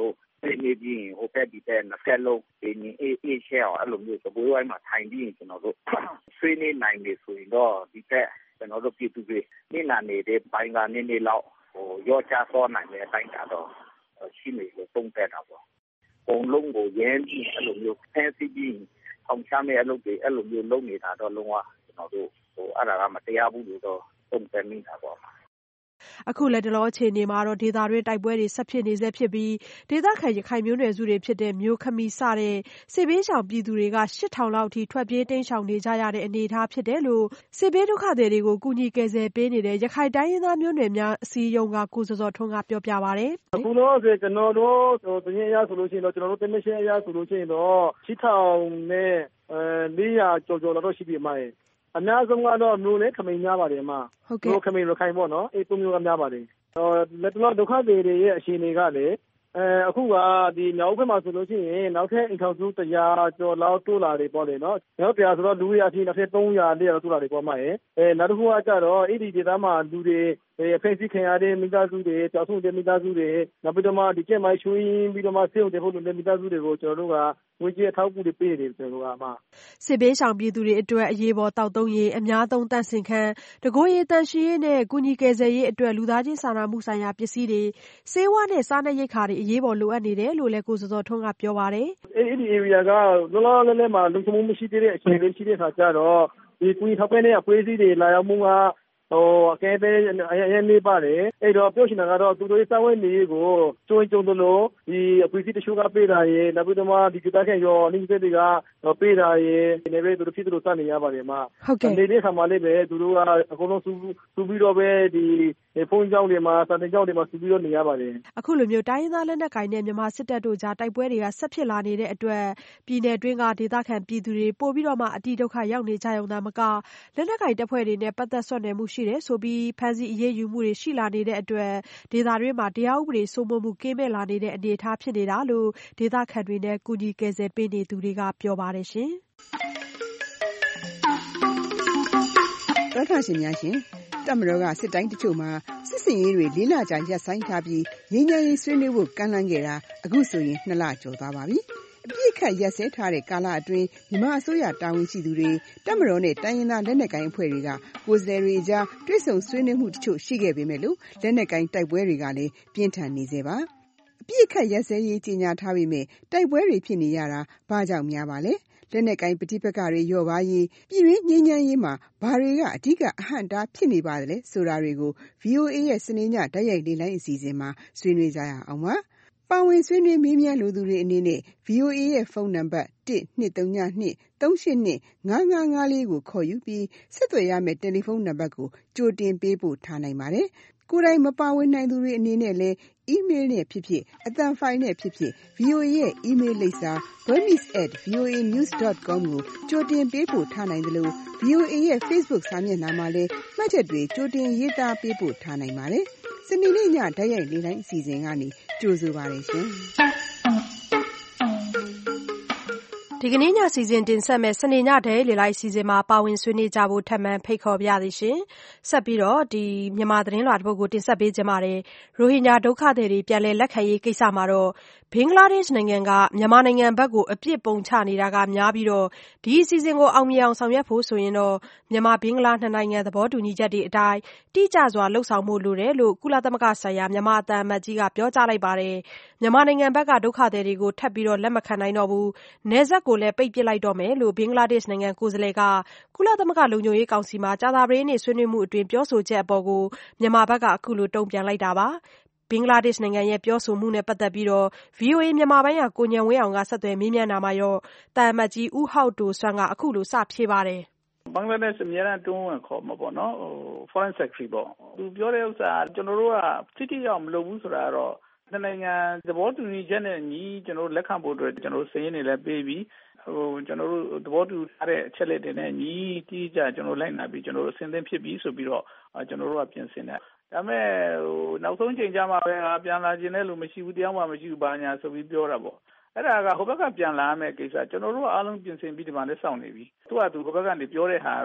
နေပြီးဟိုဘက်ဒီဘက်နှစ်ဖက်လုံးဒီအေးရှယ်အောင်အဲ့လိုမျိုးသဘောဝိုင်းမှာထိုင်ပြီးကျွန်တော်တို့ဆွေးနွေးနိုင်ပြီဆိုရင်တော့ဒီဘက်ကျွန်တော်တို့ပြည်သူတွေနေလာနေတဲ့ဘိုင်းကနေလောက်ရောချသွားနိုင်တဲ့အတိုင်းတော့ရှိနေလို့ပုံသက်တာပေါ့ပုံလုံးကိုရမ်းပြီးအဲ့လိုမျိုးဖန်စီပြီးအောင်ချမဲ့အလုပ်တွေအဲ့လိုမျိုးလုပ်နေတာတော့လုံးဝကျွန်တော်တို့အဲ့ဒါကမတရားဘူးလို့တော့ပုံသက်နေတာပေါ့အခုလက်တလောအခြေအနေမှာတော့ဒေသတွင်းတိုက်ပွဲတွေဆက်ဖြစ်နေဆဲဖြစ်ပြီးဒေသခံရခိုင်မျိုးနွယ်စုတွေဖြစ်တဲ့မျိုးခမီစတဲ့စစ်ဘေးရှောင်ပြည်သူတွေက8000လောက်အထိထွက်ပြေးတိမ်းရှောင်နေကြရတဲ့အနေအထားဖြစ်တယ်လို့စစ်ဘေးဒုက္ခသည်တွေကိုကူညီကယ်ဆယ်ပေးနေတဲ့ရခိုင်တိုင်းရင်းသားမျိုးနွယ်များအစည်းအရုံးကကိုစောစောထွန်းကပြောပြပါဗျ။အခုတော့ကျွန်တော်တို့တရင်အရဆိုလို့ရှိရင်တော့ကျွန်တော်တို့တမရှင်အရဆိုလို့ရှိရင်တော့8000နဲ့400ကျော်တော့ရှိပြီမှာအများဆုံးကတော့မျိုးနဲ့ခမိန်များပါတယ်မှာမျိုးခမိန်ရခိုင်ပေါ့နော်အဲ့သုံးမျိုးကများပါတယ်လက်တော့ဒုက္ခတွေရဲ့အခြေအနေကလည်းအခုကဒီမြောက်ဘက်မှာဆိုလို့ရှိရင်နောက်ထပ်အင်ကောင်စု100ကျော်လောက်တိုးလာတယ်ပေါ့လေနော်နောက်100ဆိုတော့လူတွေအဖြစ်နောက်ထပ်300 400တိုးလာတယ်ပေါ့မှာနောက်တစ်ခုကကြတော့အဲ့ဒီဒေသမှာလူတွေဖိစီခင်ရတဲ့မိသားစုတွေကြောက်ဆုံးတဲ့မိသားစုတွေနောက်ပြီးတော့မှဒီကျက်မိုင်းချွေးပြီးတော့မှစေုံတဲ့ဖို့တဲ့မိသားစုတွေကိုကျွန်တော်တို့ကငွေကြေးအထောက်အကူတွေပေးနေတယ်ကျွန်တော်တို့ကမှစစ်ဘေးရှောင်ပြည်သူတွေအတွက်အရေးပေါ်တောက်သုံးရေးအများသုံးတန့်စင်ခန်းတကိုယ်ရည်တန်ရှင်းရေးနဲ့ကုညီကယ်ဆယ်ရေးအတွက်လူသားချင်းစာနာမှုဆိုင်ရာပစ္စည်းတွေစေဝါနဲ့စားနပ်ရိက္ခာတွေအရေးပေါ်လိုအပ်နေတယ်လို့လည်းကိုစောစောထွန်းကပြောပါတယ်အဲ့ဒီ area ကလောလောလတ်မှာလုံခြုံမှုမရှိသေးတဲ့အခြေအနေရှိတဲ့အခါကျတော့ဒီကုညီထောက်ပံ့တဲ့အဖွဲ့အစည်းတွေလာရောက်မှုကအကဲပဲအရင်နေပါတယ်အဲ့တော့ပြောချင်တာကတော့သူတို့ရဲ့စာဝတ်နေရေးကိုကျုံလို့ဒီအဖွဲ့အစည်းတချို့ကပေးတာရေနောက်ပြီးတော့မှဒီဒေသခံရောလိမ့်တဲ့တွေကပေးတာရေနေပဲသူတို့ဖြစ်သူတို့စနေရပါတယ်မှာနေတဲ့ခါမှလည်းပဲသူတို့ကအကုန်လုံးစုပြီးတော့ပဲဒီဖုန်းကြောင်းတွေမှာစာတင်ကြောင်းတွေမှာစုပြီးတော့နေရပါတယ်အခုလိုမျိုးတိုင်းရင်းသားလက်နက်ကိုင်နဲ့မြန်မာစစ်တပ်တို့ကြားတိုက်ပွဲတွေကဆက်ဖြစ်လာနေတဲ့အတွက်ပြည်내တွင်းကဒေသခံပြည်သူတွေပို့ပြီးတော့မှအတိဒုက္ခရောက်နေကြရုံသာမကလက်နက်ကိုင်တပ်ဖွဲ့တွေနဲ့ပတ်သက်ဆွနယ်မှုရှိတယ်ဆိုပြီးဖမ်းဆီးအရေးယူမှုတွေရှိလာနေတဲ့အတွက်ဒေသတွင်းမှာတရားဥပဒေစိုးမိုးမှုကင်းမဲ့လာနေတဲ့အနေအထားဖြစ်နေတာလို့ဒေသခံတွေနဲ့ကူညီကယ်ဆယ်ပေးနေသူတွေကပြောပါတယ်ရှင်။တော်ထရှင်များရှင်တပ်မတော်ကစစ်တိုင်းတချို့မှာစစ်စင်ရေးတွေ၄လကြာရပ်ဆိုင်းထားပြီးငြိမ်းချမ်းရေးဆွေးနွေးဖို့ကမ်းလှမ်းခဲ့တာအခုဆိုရင်2လကျော်သွားပါပြီ။အပြည့်ခတ်ရက်စဲထားတဲ့ကာလအတွင်းမြန်မာအစိုးရတာဝန်ရှိသူတွေတပ်မတော်နဲ့တိုင်းရင်းသားလက်နက်ကိုင်အဖွဲ့တွေကကိုယ်စားလှယ်တွေကြားတွေ့ဆုံဆွေးနွေးမှုတချို့ရှိခဲ့ပေမဲ့လို့လက်နက်ကိုင်တိုက်ပွဲတွေကလည်းပြင်းထန်နေသေးပါအပြည့်ခတ်ရက်စဲရေးကြီးညာထားပေမဲ့တိုက်ပွဲတွေဖြစ်နေရတာဘာကြောင့်များပါလဲလက်နက်ကိုင်ပဋိပက္ခတွေလျော့ပါရေးပြည်တွင်းငြိမ်းချမ်းရေးမှာဘာတွေကအဓိကအဟန့်တားဖြစ်နေပါသလဲဆိုတာတွေကို VOA ရဲ့စနေညတိုက်ရိုက်လေ့လိုင်းအစီအစဉ်မှာဆွေးနွေးကြရအောင်ပါပါဝင်ဆွေးနွေးမေးမြန်းလိုသူတွေအနေနဲ့ VOA ရဲ့ဖုန်းနံပါတ်123255554ကိုခေါ်ယူပြီးဆက်သွယ်ရမယ့်တယ်လီဖုန်းနံပါတ်ကိုကြိုတင်ပေးပို့ထားနိုင်ပါတယ်။ကိုယ်တိုင်မပါဝင်နိုင်သူတွေအနေနဲ့လည်း email နဲ့ဖြစ်ဖြစ်အသံဖိုင်နဲ့ဖြစ်ဖြစ် VOA ရဲ့ email လိပ်စာ burmese@voanews.com ကိုကြိုတင်ပေးပို့ထားနိုင်တယ်လို့ VOA ရဲ့ Facebook စာမျက်နှာမှာလည်းမှတ်ချက်တွေကြိုတင်ရေးသားပေးပို့ထားနိုင်ပါတယ်။စနေနေ့ညတိုက်ရိုက်လေ့လိုင်းအစီအစဉ်ကနေကြိုဆိုပါရရှင်။ဒီကနေ့ညစီစဉ်တင်ဆက်မဲ့စနေညတဲ့လေလိုက်စီစဉ်မှာပါဝင်ဆွေးနွေးကြဖို့ထပ်မံဖိတ်ခေါ်ပြရသည်ရှင်ဆက်ပြီးတော့ဒီမြန်မာသတင်းလွှာတစ်ပုဒ်ကိုတင်ဆက်ပေးကြပါမယ်ရိုဟင်ဂျာဒုက္ခသည်တွေပြန်လည်လက်ခံရေးကိစ္စမှာတော့ဘင်္ဂလားဒေ့ရှ်နိုင်ငံကမြန်မာနိုင်ငံဘက်ကိုအပြစ်ပုံချနေတာကများပြီးတော့ဒီအစီအစဉ်ကိုအောင်မြင်အောင်ဆောင်ရွက်ဖို့ဆိုရင်တော့မြန်မာဘင်္ဂလားနှစ်နိုင်ငံသဘောတူညီချက်တွေအတိုင်းတိကျစွာလှုပ်ဆောင်မှုလိုတယ်လို့ကုလသမဂ္ဂဆိုင်ရာမြန်မာအသံအမတ်ကြီးကပြောကြားလိုက်ပါတယ်မြန်မာနိုင်ငံဘက်ကဒုက္ခသည်တွေကိုထပ်ပြီးတော့လက်မခံနိုင်တော့ဘူးနယ်စပ်ကိုလည်းပိတ်ပစ်လိုက်တော့မယ်လို့ဘင်္ဂလားဒေ့ရှ်နိုင်ငံကိုယ်စားလှယ်ကကုလသမဂ္ဂလုံခြုံရေးကောင်စီမှာကြာသပတေးနေ့ဆွေးနွေးမှုအတွင်းပြောဆိုချက်အပေါ်ကိုမြန်မာဘက်ကအခုလိုတုံ့ပြန်လိုက်တာပါဘင်္ဂလားဒေ့ရှ်နိုင်ငံရဲ့ပြောဆိုမှုနဲ့ပတ်သက်ပြီးတော့ VOA မြန်မာပိုင်းကကိုဉာဏ်ဝင်းအောင်ကဆက်သွယ်မေးမြန်းတာမှာရောတန်အမတ်ကြီးဦးဟောက်တိုဆွမ်းကအခုလိုစဖြေပါတယ်ဘင်္ဂလားဒေ့ရှ်အများအားတွန်းဝင်ခေါ်မှာပေါ့နော်foreign secretary ပေါ့သူပြောတဲ့ဥစ္စာကျွန်တော်တို့ကတိတိကျမလုပ်ဘူးဆိုတာတော့နိုင်ငံသဘောတူညီချက်နဲ့ညီကျွန်တော်တို့လက်ခံဖို့အတွက်ကျွန်တော်တို့စည်ရင်းတွေလည်းပေးပြီးကျွန်တော်တို့သဘောတူထားတဲ့အချက်လက်တွေနဲ့ညီတိကျကျွန်တော်လိုက်နာပြီးကျွန်တော်တို့အစဉ်သင်းဖြစ်ပြီးဆိုပြီးတော့ကျွန်တော်တို့ကပြင်ဆင်တယ်ဒါပေမဲ့နောက်ဆုံးချိန်ကျမှပဲပြန်လာခြင်းနဲ့လို့မရှိဘူးတရားမှမရှိဘူးဘာညာဆိုပြီးပြောတာပေါ့အဲ့ဒါကဟိုဘက်ကပြန်လာမယ်ကိစ္စကျွန်တော်တို့အားလုံးပြင်ဆင်ပြီးဒီမှာလည်းစောင့်နေပြီသူကသူဟိုဘက်ကနေပြောတဲ့ဟာကတော့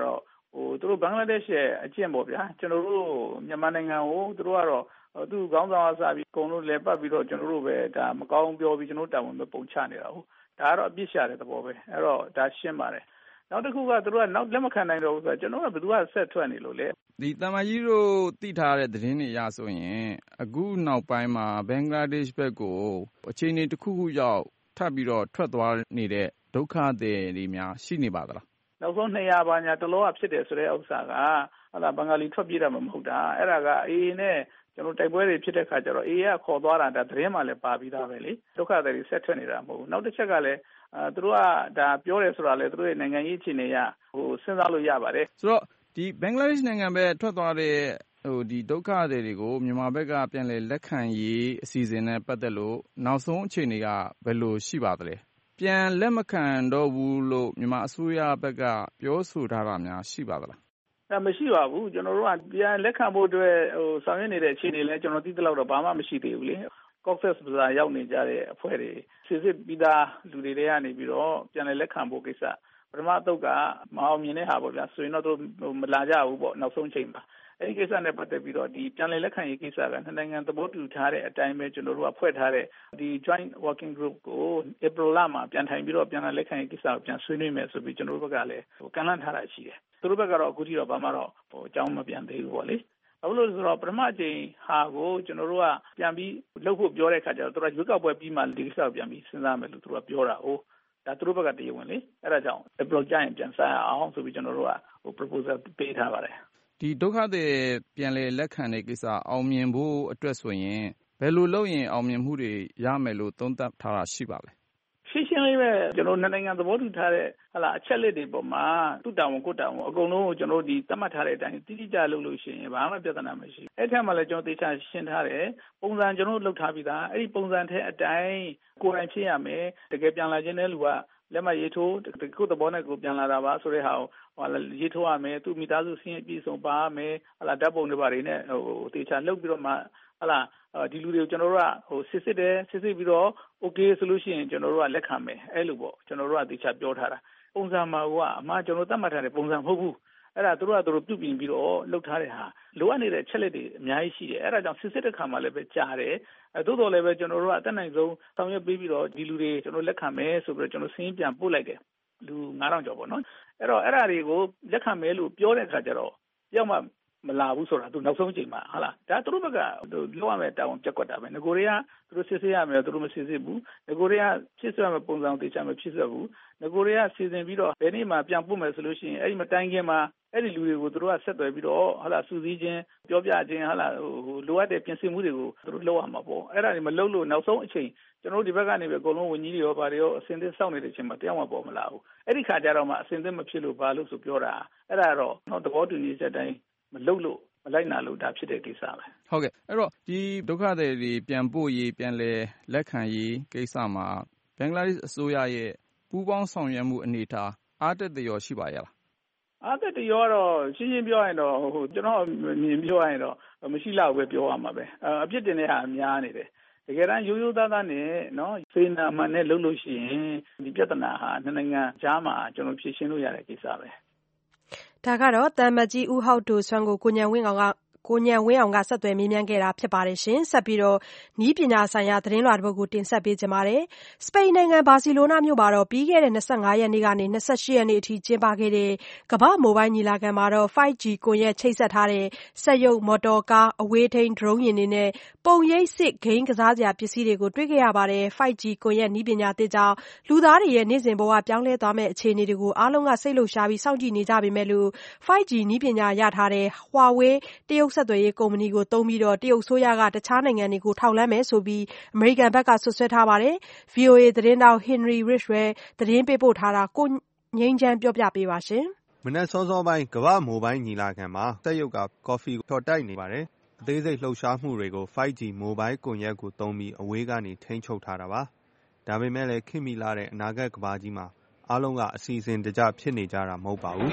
သူတို့ဘင်္ဂလားဒေ့ရှ်ရဲ့အကျင့်ပေါ့ဗျာကျွန်တော်တို့မြန်မာနိုင်ငံကိုသူတို့ကတော့သူခေါင်းဆောင်အစားပြီးအကုန်လုံးလဲပတ်ပြီးတော့ကျွန်တော်တို့ပဲဒါမကောင်းပြောပြီးကျွန်တော်တာဝန်ပဲပုံချနေတာဟုတ်ဒါကတော့အပြစ်ရှာတဲ့သဘောပဲအဲ့တော့ဒါရှင်းပါတယ်နောက်တစ်ခုကသူတို့ကနောက်လက်မခံနိုင်တော့ဘူးဆိုတော့ကျွန်တော်ကဘယ်သူကဆက်ထွက်နေလို့လဲဒီတမန်ကြီးတို့သိထားတဲ့သတင်းတွေအရဆိုရင်အခုနောက်ပိုင်းမှာဘင်္ဂလားဒေ့ရှ်ဘက်ကိုအခြေအနေတစ်ခုခုရောက်ထပ်ပြီးတော့ထွက်သွားနေတဲ့ဒုက္ခသည်တွေများရှိနေပါသလားနောက်ဆုံး200ပါညာတလောကဖြစ်တယ်ဆိုတဲ့ဥစ္စာကဟာလာဘင်္ဂါလီထွက်ပြေးတာမဟုတ်တာအဲ့ဒါကအေးနဲ့ကျွန်တော်တိုက်ပွဲတွေဖြစ်တဲ့ခါကျတော့အေးကခေါ်သွားတာဒါသတင်းမှလည်းပါပြီးသားပဲလေဒုက္ခသည်တွေဆက်ထွက်နေတာမဟုတ်ဘူးနောက်တစ်ချက်ကလည်းသူတို့ကဒါပြောတယ်ဆိုတာလေသူတို့ရဲ့နိုင်ငံရေးအခြေအနေရစဉ်းစားလို့ရပါတယ်ဆိုတော့ဒီဘင်္ဂလားဒေ့ရှ်နိုင်ငံပဲထွက်သွားတဲ့ဒီဒုက္ခသည်တွေကိုမြန်မာဘက်ကပြန်လည်လက်ခံရေးအစီအစဉ်နဲ့ပတ်သက်လို့နောက်ဆုံးအခြေအနေကဘယ်လိုရှိပါသလဲပြန်လက်မခံတော့ဘူးလို့မြန်မာအစိုးရဘက်ကပြောဆိုထားတာများရှိပါသလားဒါမရှိပါဘူးကျွန်တော်တို့ကပြန်လက်ခံဖို့အတွက်ဆောင်ရွက်နေတဲ့အခြေအနေလဲကျွန်တော်သိသလောက်တော့ဘာမှမရှိသေးဘူးလေCox's Bazar ရောက်နေကြတဲ့အဖွဲ့တွေစစ်ပြီးသားလူတွေကနေပြီးတော့ပြန်လည်လက်ခံဖို့ကိစ္စပထမအသုတ်ကမအောင်မြင်တဲ့ဟာပေါ့ဗျာဆိုရင်တော့သူမလာကြဘူးပေါ့နောက်ဆုံးချိန်မှာအဲဒီကိစ္စနဲ့ပတ်သက်ပြီးတော့ဒီပြန်လည်လက်ခံရေးကိစ္စကနှစ်နိုင်ငံသဘောတူထားတဲ့အတိုင်းပဲကျွန်တော်တို့ကဖွဲ့ထားတဲ့ဒီ Joint Working Group ကို April လမှာပြန်ထိုင်ပြီးတော့ပြန်လည်လက်ခံရေးကိစ္စကိုပြန်ဆွေးနွေးမယ်ဆိုပြီးကျွန်တော်တို့ဘက်ကလည်းကန့်လန့်ထားတာရှိတယ်သူတို့ဘက်ကတော့အခုထိတော့ဘာမှတော့အကြောင်းမပြန်သေးဘူးပေါ့လေအခုလို့ဆိုတော့ပထမအကြိမ်ဟာကိုကျွန်တော်တို့ကပြန်ပြီးလှုပ်ဖို့ပြောတဲ့ခါကျတော့သူတို့ရွေးကောက်ပွဲပြီးမှဒီကိစ္စကိုပြန်ပြီးစဉ်းစားမယ်လို့သူတို့ကပြောတာဟုတ်ဒါသူတို့ဘက်ကတရားဝင်လေအဲ့ဒါကြောင့် April ကျရင်ပြန်ဆက်အောင်ဆိုပြီးကျွန်တော်တို့ကproposal ပေးထားပါတယ်ဒီဒုက္ခသည်ပြန်လည်လက်ခံတဲ့ကိစ္စအောင်မြင်ဖို့အတွက်ဆိုရင်ဘယ်လိုလုပ်ရင်အောင်မြင်မှုတွေရမယ်လို့သုံးသပ်ထားတာရှိပါလဲရှင်းလေးပဲကျွန်တော်နိုင်ငံသဘောတူထားတဲ့ဟာလာအချက်လက်တွေပေါ်မှာသူ့တာဝန်ကိုတာဝန်အကုန်လုံးကိုကျွန်တော်ဒီသတ်မှတ်ထားတဲ့အတိုင်းတိတိကျလုပ်လို့ရှိရင်ဘာမှပြဿနာမရှိဘူးအဲ့ထက်မှလည်းကျွန်တော်သေချာရှင်းထားတယ်ပုံစံကျွန်တော်လုပ်ထားပြီးသားအဲ့ဒီပုံစံထဲအတိုင်းကိုယ်တိုင်ဖြစ်ရမယ်တကယ်ပြန်လာခြင်းတဲ့လူကလက်မရေးထိုးကိုယ်သဘောနဲ့ကိုပြန်လာတာပါဆိုတဲ့ဟာကိုရေးထိုးရမယ်သူမိသားစုစင်းအပြည့်စုံပါမယ်ဟာလာဓာတ်ပုံတွေပါတွေနဲ့သေချာလုပ်ပြီးတော့မှဟာလာဒီလူတွေကိုကျွန်တော်တို့ကစစ်ပြီးတော့ okay ဆိုလို့ရှိရင်ကျွန်တော်တို့ကလက်ခံမယ်အဲ့လိုပေါ့ကျွန်တော်တို့ကသေချာပြောထားတာပုံစံမှာကအမှားကျွန်တော်သတ်မှတ်ထားတဲ့ပုံစံမဟုတ်ဘူးအဲ့ဒါတို့ပြုပြင်ပြီးတော့လုပ်ထားတဲ့ဟာလိုအပ်နေတဲ့ချက်လက်တွေအများကြီးရှိတယ်အဲ့ဒါကြောင့်စစ်တဲ့ခါမှလည်းပဲကြားတယ်သို့တော်လည်းပဲကျွန်တော်တို့ကအတက်နိုင်ဆုံးဆောင်ရွက်ပေးပြီးတော့ဒီလူတွေကျွန်တော်လက်ခံမယ်ဆိုပြီးတော့ကျွန်တော်စင်းပြန်ပို့လိုက်တယ်လူ9000ကျော်ပေါ့နော်အဲ့တော့အဲ့ဒါတွေကိုလက်ခံမယ်လို့ပြောတဲ့အခါကျတော့ရောက်မှမလာဘူးဆိုတာသူနောက်ဆုံးချိန်မှာဟာလားဒါသူတို့ဘက်ကလောက်ရမယ်တာဝန်ပြက်ကွက်တာပဲငကိုတွေကသူတို့စစ်ရမယ်သူတို့မစစ်ဘူးငကိုတွေကဖြစ်ဆွဲမယ်ပုံစံတေချာမဖြစ်ဆွဲဘူးငကိုတွေကစီစဉ်ပြီးတော့ဘယ်နေ့မှပြန်ပို့မယ်ဆိုလို့ရှိရင်အဲ့ဒီမတိုင်ခင်မှာအဲ့ဒီလူတွေကိုသူတို့ကဆက်သွယ်ပြီးတော့ဟာလားစူးစီးခြင်းပြောပြခြင်းဟာလားလိုအပ်တဲ့ပြင်ဆင်မှုတွေကိုသူတို့လုပ်ရမှာပေါ့အဲ့ဒါတွေမလုပ်လို့နောက်ဆုံးအချိန်ကျွန်တော်တို့ဒီဘက်ကနေပဲအကုန်လုံးဝန်ကြီးတွေရောဗာတွေရောအစင်သစ်စောင့်နေတဲ့အချိန်မှာတယောက်မှပေါ်မလာဘူးအဲ့ဒီခါကျတော့မှအစင်သစ်မဖြစ်လို့ဘာလို့ဆိုပြောတာအဲ့ဒါတော့သဘောတူညီချက်တိုင်းမလုပ်လို့မလိုက်နာလို့ဒါဖြစ်တဲ့ကိစ္စပဲဟုတ်ကဲ့အဲ့တော့ဒီဒုက္ခသည်တွေပြန်ပို့ရေးပြန်လဲလက်ခံရေးကိစ္စမှာဘင်္ဂလားဒေ့ရှ်အစိုးရရဲ့ပူးပေါင်းဆောင်ရွက်မှုအနေအထားအားတက်သရောရှိပါရဲ့လားအားတက်သရောတော့ရှင်းပြောရင်တော့ကျွန်တော်မြင်ပြောရင်တော့မရှိလောက်ပဲပြောရမှာပဲအပြစ်တင်တဲ့ဟာအများနေတယ်တကယ်တမ်းရိုးရိုးသားသားနဲ့နော်စေနာမှန်နဲ့လုပ်လို့ရှိရင်ဒီပြဿနာဟာနိုင်ငံကြားမှာကျွန်တော်ဖြေရှင်းလို့ရတဲ့ကိစ္စပဲဒါကတော့တမ္မကြီးဦးဟောက်ဒိုဆွမ်းကိုကိုဉာဏ်ဝင်းအောင်ကဆက်သွယ်မေးမြန်းခဲ့တာဖြစ်ပါတယ်ရှင်ဆက်ပြီးတော့နီးပညာဆိုင်ရာသတင်းလွှာတစ်ပုဒ်ကိုတင်ဆက်ပေးကြပါမယ်စပိန်နိုင်ငံဘာစီလိုနာမြို့မှာတော့ပြီးခဲ့တဲ့25ရက်နေ့ကနေ28ရက်နေ့အထိကျင်းပခဲ့တဲ့ကမ္ဘာမိုဘိုင်းညီလာခံမှာတော့ 5G ကွန်ရက်ချိတ်ဆက်ထားတဲ့စက်ရုပ်မော်တော်ကားအဝေးထိန်း drone ယာဉ်တွေနဲ့ပုံရိပ်စစ်ဂိမ်းကစားစရာပစ္စည်းတွေကိုတွေ့ခဲ့ရပါတယ် 5G ကွန်ရက်နည်းပညာသစ်ကြောင့်လူသားတွေရဲ့နေ့စဉ်ဘဝပြောင်းလဲသွားမယ့်အခြေအနေတွေကိုအားလုံးကစိတ်လှုပ်ရှားပြီးစောင့်ကြည့်နေကြပေမဲ့လို့ 5G နည်းပညာရထားတဲ့ Huawei တရုတ်ဆက်သွယ်ရေးကုမ္ပဏီကိုသုံးပြီးတော့တရုတ်ဆိုးရကတခြားနိုင်ငံတွေကိုထောက်လှမ်းမယ်ဆိုပြီးအမေရိကန်ဘက်ကဆွဆွဲထားပါတယ် VOA သတင်းတောက် Henry Ridgwell သတင်းပေးပို့ထားတာကိုငိမ့်ချမ်းပြောပြပေးပါရှင်မနက်စောစောပိုင်းကမ္ဘာမိုဘိုင်းညီလာခံမှာစက်ရုပ်ကကော်ဖီထော်တိုက်နေပါတယ်အသေးစိတ်လှုပ်ရှားမှုတွေကို 5G မိုဘိုင်းကွန်ရက်ကိုသုံးပြီးအဝေးကနေထိန်းချုပ်ထားတာပါဒါပေမဲ့လည်းခင်မီလာတဲ့အနာဂတ်ကမ္ဘာကြီးမှာအားလုံးကအစီအစဉ်တကျဖြစ်နေကြတာမဟုတ်ပါဘူး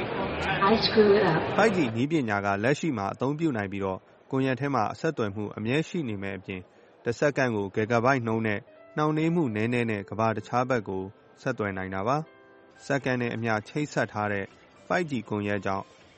5G နည်းပညာကလက်ရှိမှာအသုံးပြုနိုင်ပြီးတော့ကွန်ရက်ထဲမှာအဆက်အသွယ်မှုအမြဲရှိနေမဲ့အပြင်တစ်စက္ကန့်ကိုဂီဂါဘိုက်နှုန်းနဲ့နှောင့်နှေးမှုနည်းနည်းနဲ့ကမ္ဘာတခြားဘက်ကိုဆက်သွယ်နိုင်တာပါစက္ကန့်နဲ့အမျှချိတ်ဆက်ထားတဲ့ 5G ကွန်ရက်ကြောင့်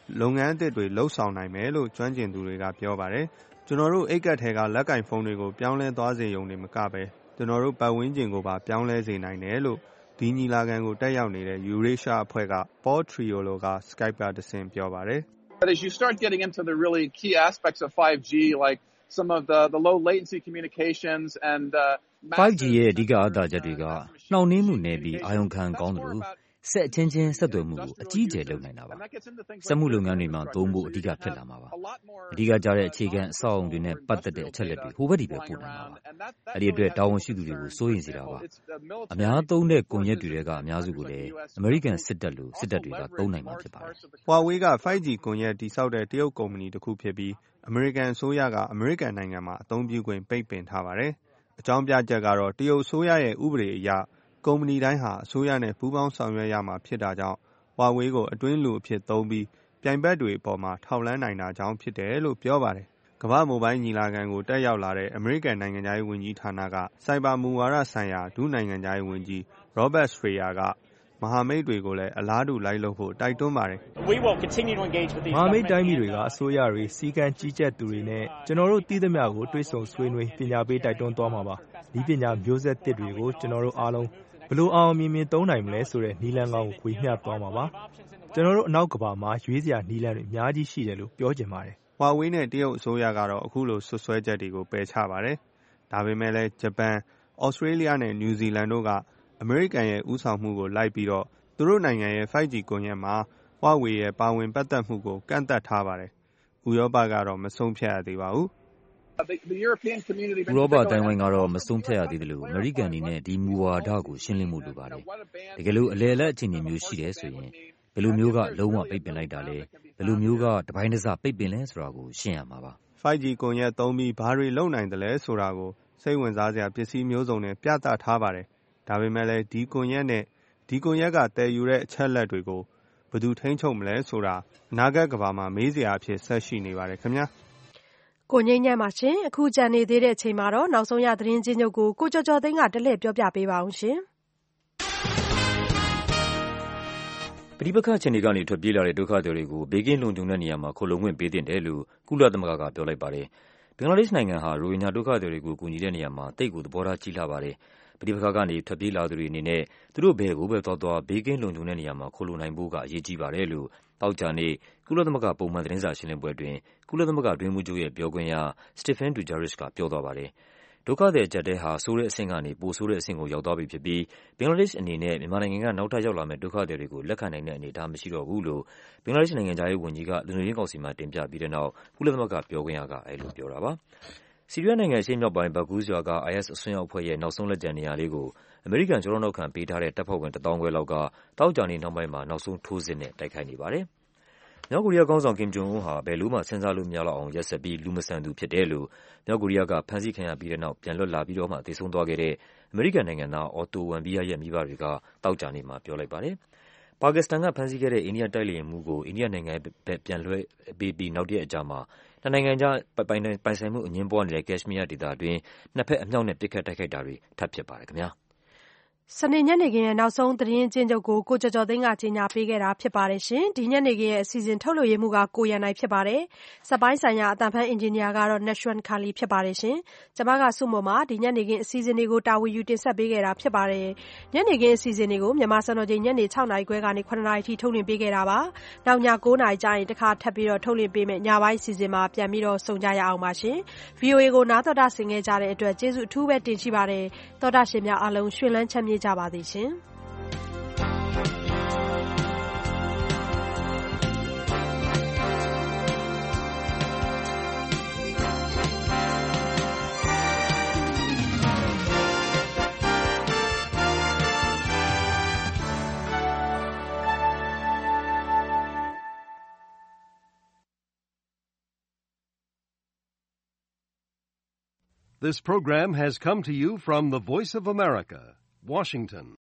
လုပ်ငန်းအသစ်တွေလှုပ်ဆောင်နိုင်မယ်လို့ကျွမ်းကျင်သူတွေကပြောပါတယ်။ကျွန်တော်တို့အိတ်ကပ်ထဲကလက်ကင်ဖုန်းတွေကိုပြောင်းလဲသွားစေရုံနဲ့မကပဲကျွန်တော်တို့ပတ်ဝန်းကျင်ကိုပါပြောင်းလဲစေနိုင်တယ်လို့ဒီညီလာခံကိုတက်ရောက်နေတဲ့ Eurasia အဖွဲ့က Paul Triolo က Skype ကတဆင့်ပြောပါတယ်။ But as you start getting into the really key aspects of 5G, like some of the low latency communications and 5G ရဲ့အဓိကအားသာချက်တွေကနှောင့်နှေးမှုနည်းပြီးအာရုံခံကောင်းသလိုဆက်အချင်းချင်းဆက်သွယ်မှုကိုအကြီးအကျယ်လုပ်နိုင်တာပါ။စက်မှုလုပ်ငန်းတွေမှာသုံးဖို့အဓိကဖြစ်လာမှာပါ။အဓိကကျတဲ့အခြေခံအဆောက်အုံတွေနဲ့ပတ်သက်တဲ့အချက်လက်တွေဟိုဘက်ဒီဘက်ပို့နိုင်မှာပါ။အဲဒီအတွက်တာဝန်ရှိသူတွေကိုစိုးရိမ်စေတာပါ။အများသုံးတဲ့ကွန်ရက်တွေကအများစုကိုလည်းအမေရိကန်စစ်တပ်လိုစစ်တပ်တွေကသုံးနိုင်မှာဖြစ်ပါတယ်။ Huawei က 5G ကွန်ရက်တည်ဆောက်တဲ့တရုတ်ကုမ္ပဏီတစ်ခုဖြစ်ပြီးအမေရိကန်အစိုးရကအမေရိကန်နိုင်ငံမှာအသုံးပြုခွင့်ပိတ်ပင်ထားပါတယ်။အကြောင်းပြချက်ကတော့တရုတ်အစိုးရရဲ့ဥပဒေအရကုမ္ပဏီတိုင်းဟာအစိုးရနဲ့ပူးပေါင်းဆောင်ရွက်ရမှာဖြစ်တာကြောင့် Huawei ကိုအတွင်းလူအဖြစ်သုံးပြီးပြိုင်ဘက်တွေအပေါ်မှာထောက်လှမ်းနိုင်တာကြောင့်ဖြစ်တယ်လို့ပြောပါတယ်။ကမ္ဘာ့မိုဘိုင်းညီလာခံကိုတက်ရောက်လာတဲ့အမေရိကန်နိုင်ငံခြားရေးဝန်ကြီးဌာနကစိုက်ဘာမူဝါဒဆိုင်ရာဒုနိုင်ငံခြားရေးဝန်ကြီး Robert Strayer ကမဟာမိတ်တွေကိုလည်းအလားတူလိုက်လုပ်ဖို့တိုက်တွန်းပါတယ်။မဟာမိတ်တိုင်းပြည်တွေကအစိုးရတွေစီကံကြီးကြပ်သူတွေနဲ့ကျွန်တော်တို့တည်သမျှကိုတွေ့ဆုံဆွေးနွေးပညာပေးတိုက်တွန်းသွားမှာပါ။ဒီပညာမျိုးဆက်သစ်တွေကိုကျွန်တော်တို့အားလုံးဘလို့အောင်မြင်မြင်သုံးနိုင်မလဲဆိုတဲ့နီလန်းကောင်းကိုဝေမျှသွားမှာပါ။ကျွန်တော်တို့အနောက်ကဘာမှာရွေးစရာနီလန်းတွေအများကြီးရှိတယ်လို့ပြောချင်ပါတယ်။ Huawei နဲ့တရုတ်အစိုးရကတော့အခုလိုဆွဆွဲချက်တွေကိုပယ်ချပါတယ်။ဒါပေမဲ့လည်းဂျပန်၊ဩစတြေးလျနဲ့နယူးဇီလန်တို့ကအမေရိကန်ရဲ့ဦးဆောင်မှုကိုလိုက်ပြီးတော့သူတို့နိုင်ငံရဲ့ 5G ကွန်ရက်မှာ Huawei ရဲ့ပါဝင်ပတ်သက်မှုကိုကန့်သတ်ထားပါတယ်။ဥရောပကတော့မဆုံးဖြတ်ရသေးပါဘူး။ဥရောပအတိုင်းဝိုင်းကတော့မဆုံးဖြတ်ရသေးတယ်လို့အမေရိကန်အနေနဲ့ဒီမူဝါဒကိုရှင်းလင်းမှုလိုပါတယ်။တကယ်လို့အလယ်အလတ်အခြေအနေမျိုးရှိတယ်ဆိုရင်ဘယ်လိုမျိုးကလုံးဝပိတ်ပင်လိုက်တာလဲဘယ်လိုမျိုးကတပိုင်းတစပိတ်ပင်လဲဆိုတာကိုရှင်းရမှာပါ။ 5G ကွန်ရက်သုံးပြီးဘာတွေလုပ်နိုင်တယ်လဲဆိုတာကိုစိတ်ဝင်စားစရာပစ္စည်းမျိုးစုံနဲ့ပြသထားပါတယ်။ဒါပေမဲ့လည်းဒီကွန်ရက်ကတည်ယူတဲ့အချက်လက်တွေကိုဘယ်သူထိန်းချုပ်မလဲဆိုတာအနာဂတ်ကမ္ဘာမှာမေးစရာအဖြစ်ဆက်ရှိနေပါတယ်ခင်ဗျာ။ကိုငိမ့်ညံ့ပါရှင်အခုကြံနေသေးတဲ့အချိန်မှာတော့နောက်ဆုံးရသတင်းချင်းချုပ်ကိုကျော်ကျော်သိန်းကတလှည့်ပြောပြပေးပါအောင်ရှင်ပဋိပက္ခအခြေအနေကနေထွက်ပြေးလာတဲ့ဒုက္ခသည်တွေကိုဘေးကင်းလုံခြုံတဲ့နေရာမှာခိုလှုံခွင့်ပေးသင့်တယ်လို့ကုလသမဂ္ဂကပြောလိုက်ပါတယ်။ဘင်္ဂလားဒေ့ရှ်နိုင်ငံဟာရိုဟင်ဂျာဒုက္ခသည်တွေကိုကူညီတဲ့နေရာမှာတိတ်ကိုသဘောထားကြီးလှပါတယ်။ပဋိပက္ခကနေထွက်ပြေးလာသူတွေအနေနဲ့သူတို့ဘယ်ကိုပဲသွားဘေးကင်းလုံခြုံတဲ့နေရာမှာခိုလှုံနိုင်ဖို့ကအရေးကြီးပါတယ်လို့သောကြာနေ့ကုလသမဂ္ဂပုံမှန်သတင်းစာရှင်းလင်းပွဲအတွင်းကုလသမဂ္ဂအတွင်းရေးမှူးချုပ်ရဲ့ပြောခွင့်ရ Stéphane Dujarric ကပြောသွားပါတယ်။ဒုက္ခသည်အကျပ်အတည်းဟာဆိုးတဲ့အဆင့်ကနေပိုဆိုးတဲ့အဆင့်ကိုရောက်သွားပြီဖြစ်ပြီးဘင်္ဂလားဒေ့ရှ်အနေနဲ့မြန်မာနိုင်ငံကနောက်ထပ်ရောက်လာမယ့်ဒုက္ခသည်တွေကိုလက်ခံနိုင်တဲ့အနေအထားမရှိတော့ဘူးလို့ဘင်္ဂလားဒေ့ရှ်နိုင်ငံခြားရေးဝန်ကြီးကလုံခြုံရေးကောင်စီမှာတင်ပြပြီးတဲ့နောက်ကုလသမဂ္ဂပြောခွင့်ရကအဲဒီလိုပြောတာပါ။ဆီးရီးယားနိုင်ငံအရှေ့မြောက်ပိုင်းဘာဂူးရွာက IS အစွန်းရောက်အဖွဲ့ရဲ့နောက်ဆုံးလက်ကျန်နေရာလေးကိုအမေရိကန်ကျောထောက်နောက်ခံပေးထားတဲ့တပ်ဖွဲ့ဝင်1,500လောက်ကသောကြာနေ့နှောင်းပိုင်းမှာနောက်ဆုံးထိုးစစ်နဲ့တိုက်ခိုက်နေပါတယ်။မြောက်ကိုရီးယားခေါင်းဆောင် Kim Jong Un ဟာဘယ်လိုမှစဉ်းစားလို့မရလောက်အောင်ရက်စက်ပြီးလူမဆန်သူဖြစ်တယ်လို့မြောက်ကိုရီးယားကဖမ်းဆီးခံရပြီးတဲ့နောက်ပြန်လွတ်လာပြီးတော့မှသေဆုံးသွားခဲ့တဲ့အမေရိကန်နိုင်ငံသား Otto Warmbier ရဲ့မိဘတွေကသောကြာနေ့မှာပြောလိုက်ပါတယ်။ပါကစ္စတန်ကဖမ်းဆီးခဲ့တဲ့အိန္ဒိယတိုက်လေယာဉ်မှူးကိုအိန္ဒိယနိုင်ငံဘက်ပြန်လွှဲပေးပြီးနောက်တရက်အကြာမှာနှစ်နိုင်ငံကြားပိုင်ဆိုင်မှုအငြင်းပွားနေတဲ့ကက်ရှ်မီးယားဒေသအတွင်းနှစ်ဖက်အမြောက်နဲ့ပစ်ခတ်တိုက်ခိုက်တာတွေထပ်ဖြစ်ပါတယ်ခင်ဗျာ။စနေညနေခင်းရဲ့နောက်ဆုံးသတင်းချင်းချုပ်ကိုကျော်ကျော်သိန်းကကြီးညာပေးခဲ့တာဖြစ်ပါတယ်ရှင်။ဒီညနေခင်းရဲ့အစီအစဉ်ထုတ်လွှင့်မှုကကိုရန်နိုင်ဖြစ်ပါတယ်။စက်ပိုင်းဆိုင်ရာအတန်ဖန်အင်ဂျင်နီယာကတော့ Nashwan Kali ဖြစ်ပါတယ်ရှင်။ကျွန်မကစုမုံမှာဒီညနေခင်းအစီအစဉ်တွေကိုတာဝန်ယူတင်ဆက်ပေးခဲ့တာဖြစ်ပါတယ်။ညနေခင်းအစီအစဉ်တွေကိုမြန်မာစံတော်ချိန်ညနေ6နာရီခွဲကနေ9နာရီထိထုတ်လွှင့်ပေးခဲ့တာပါ။နောက်ည9နာရီကျရင်တစ်ခါထပ်ပြီးတော့ထုတ်လွှင့်ပေးမယ်ညပိုင်းအစီအစဉ်မှာပြန်ပြီးတော့ဆုံကြရအောင်ပါရှင်။ VOA ကိုနားတော်တာဆင်ခဲ့ကြတဲ့အတွက်ကျေးဇူးအထူးပဲတင်ရှိပါတယ်။တော်တာရှင်များအားလုံးရှင်လန်းချမ်းမြေ့ကြပါစေရှင်။ This program has come to you from the Voice of America, Washington.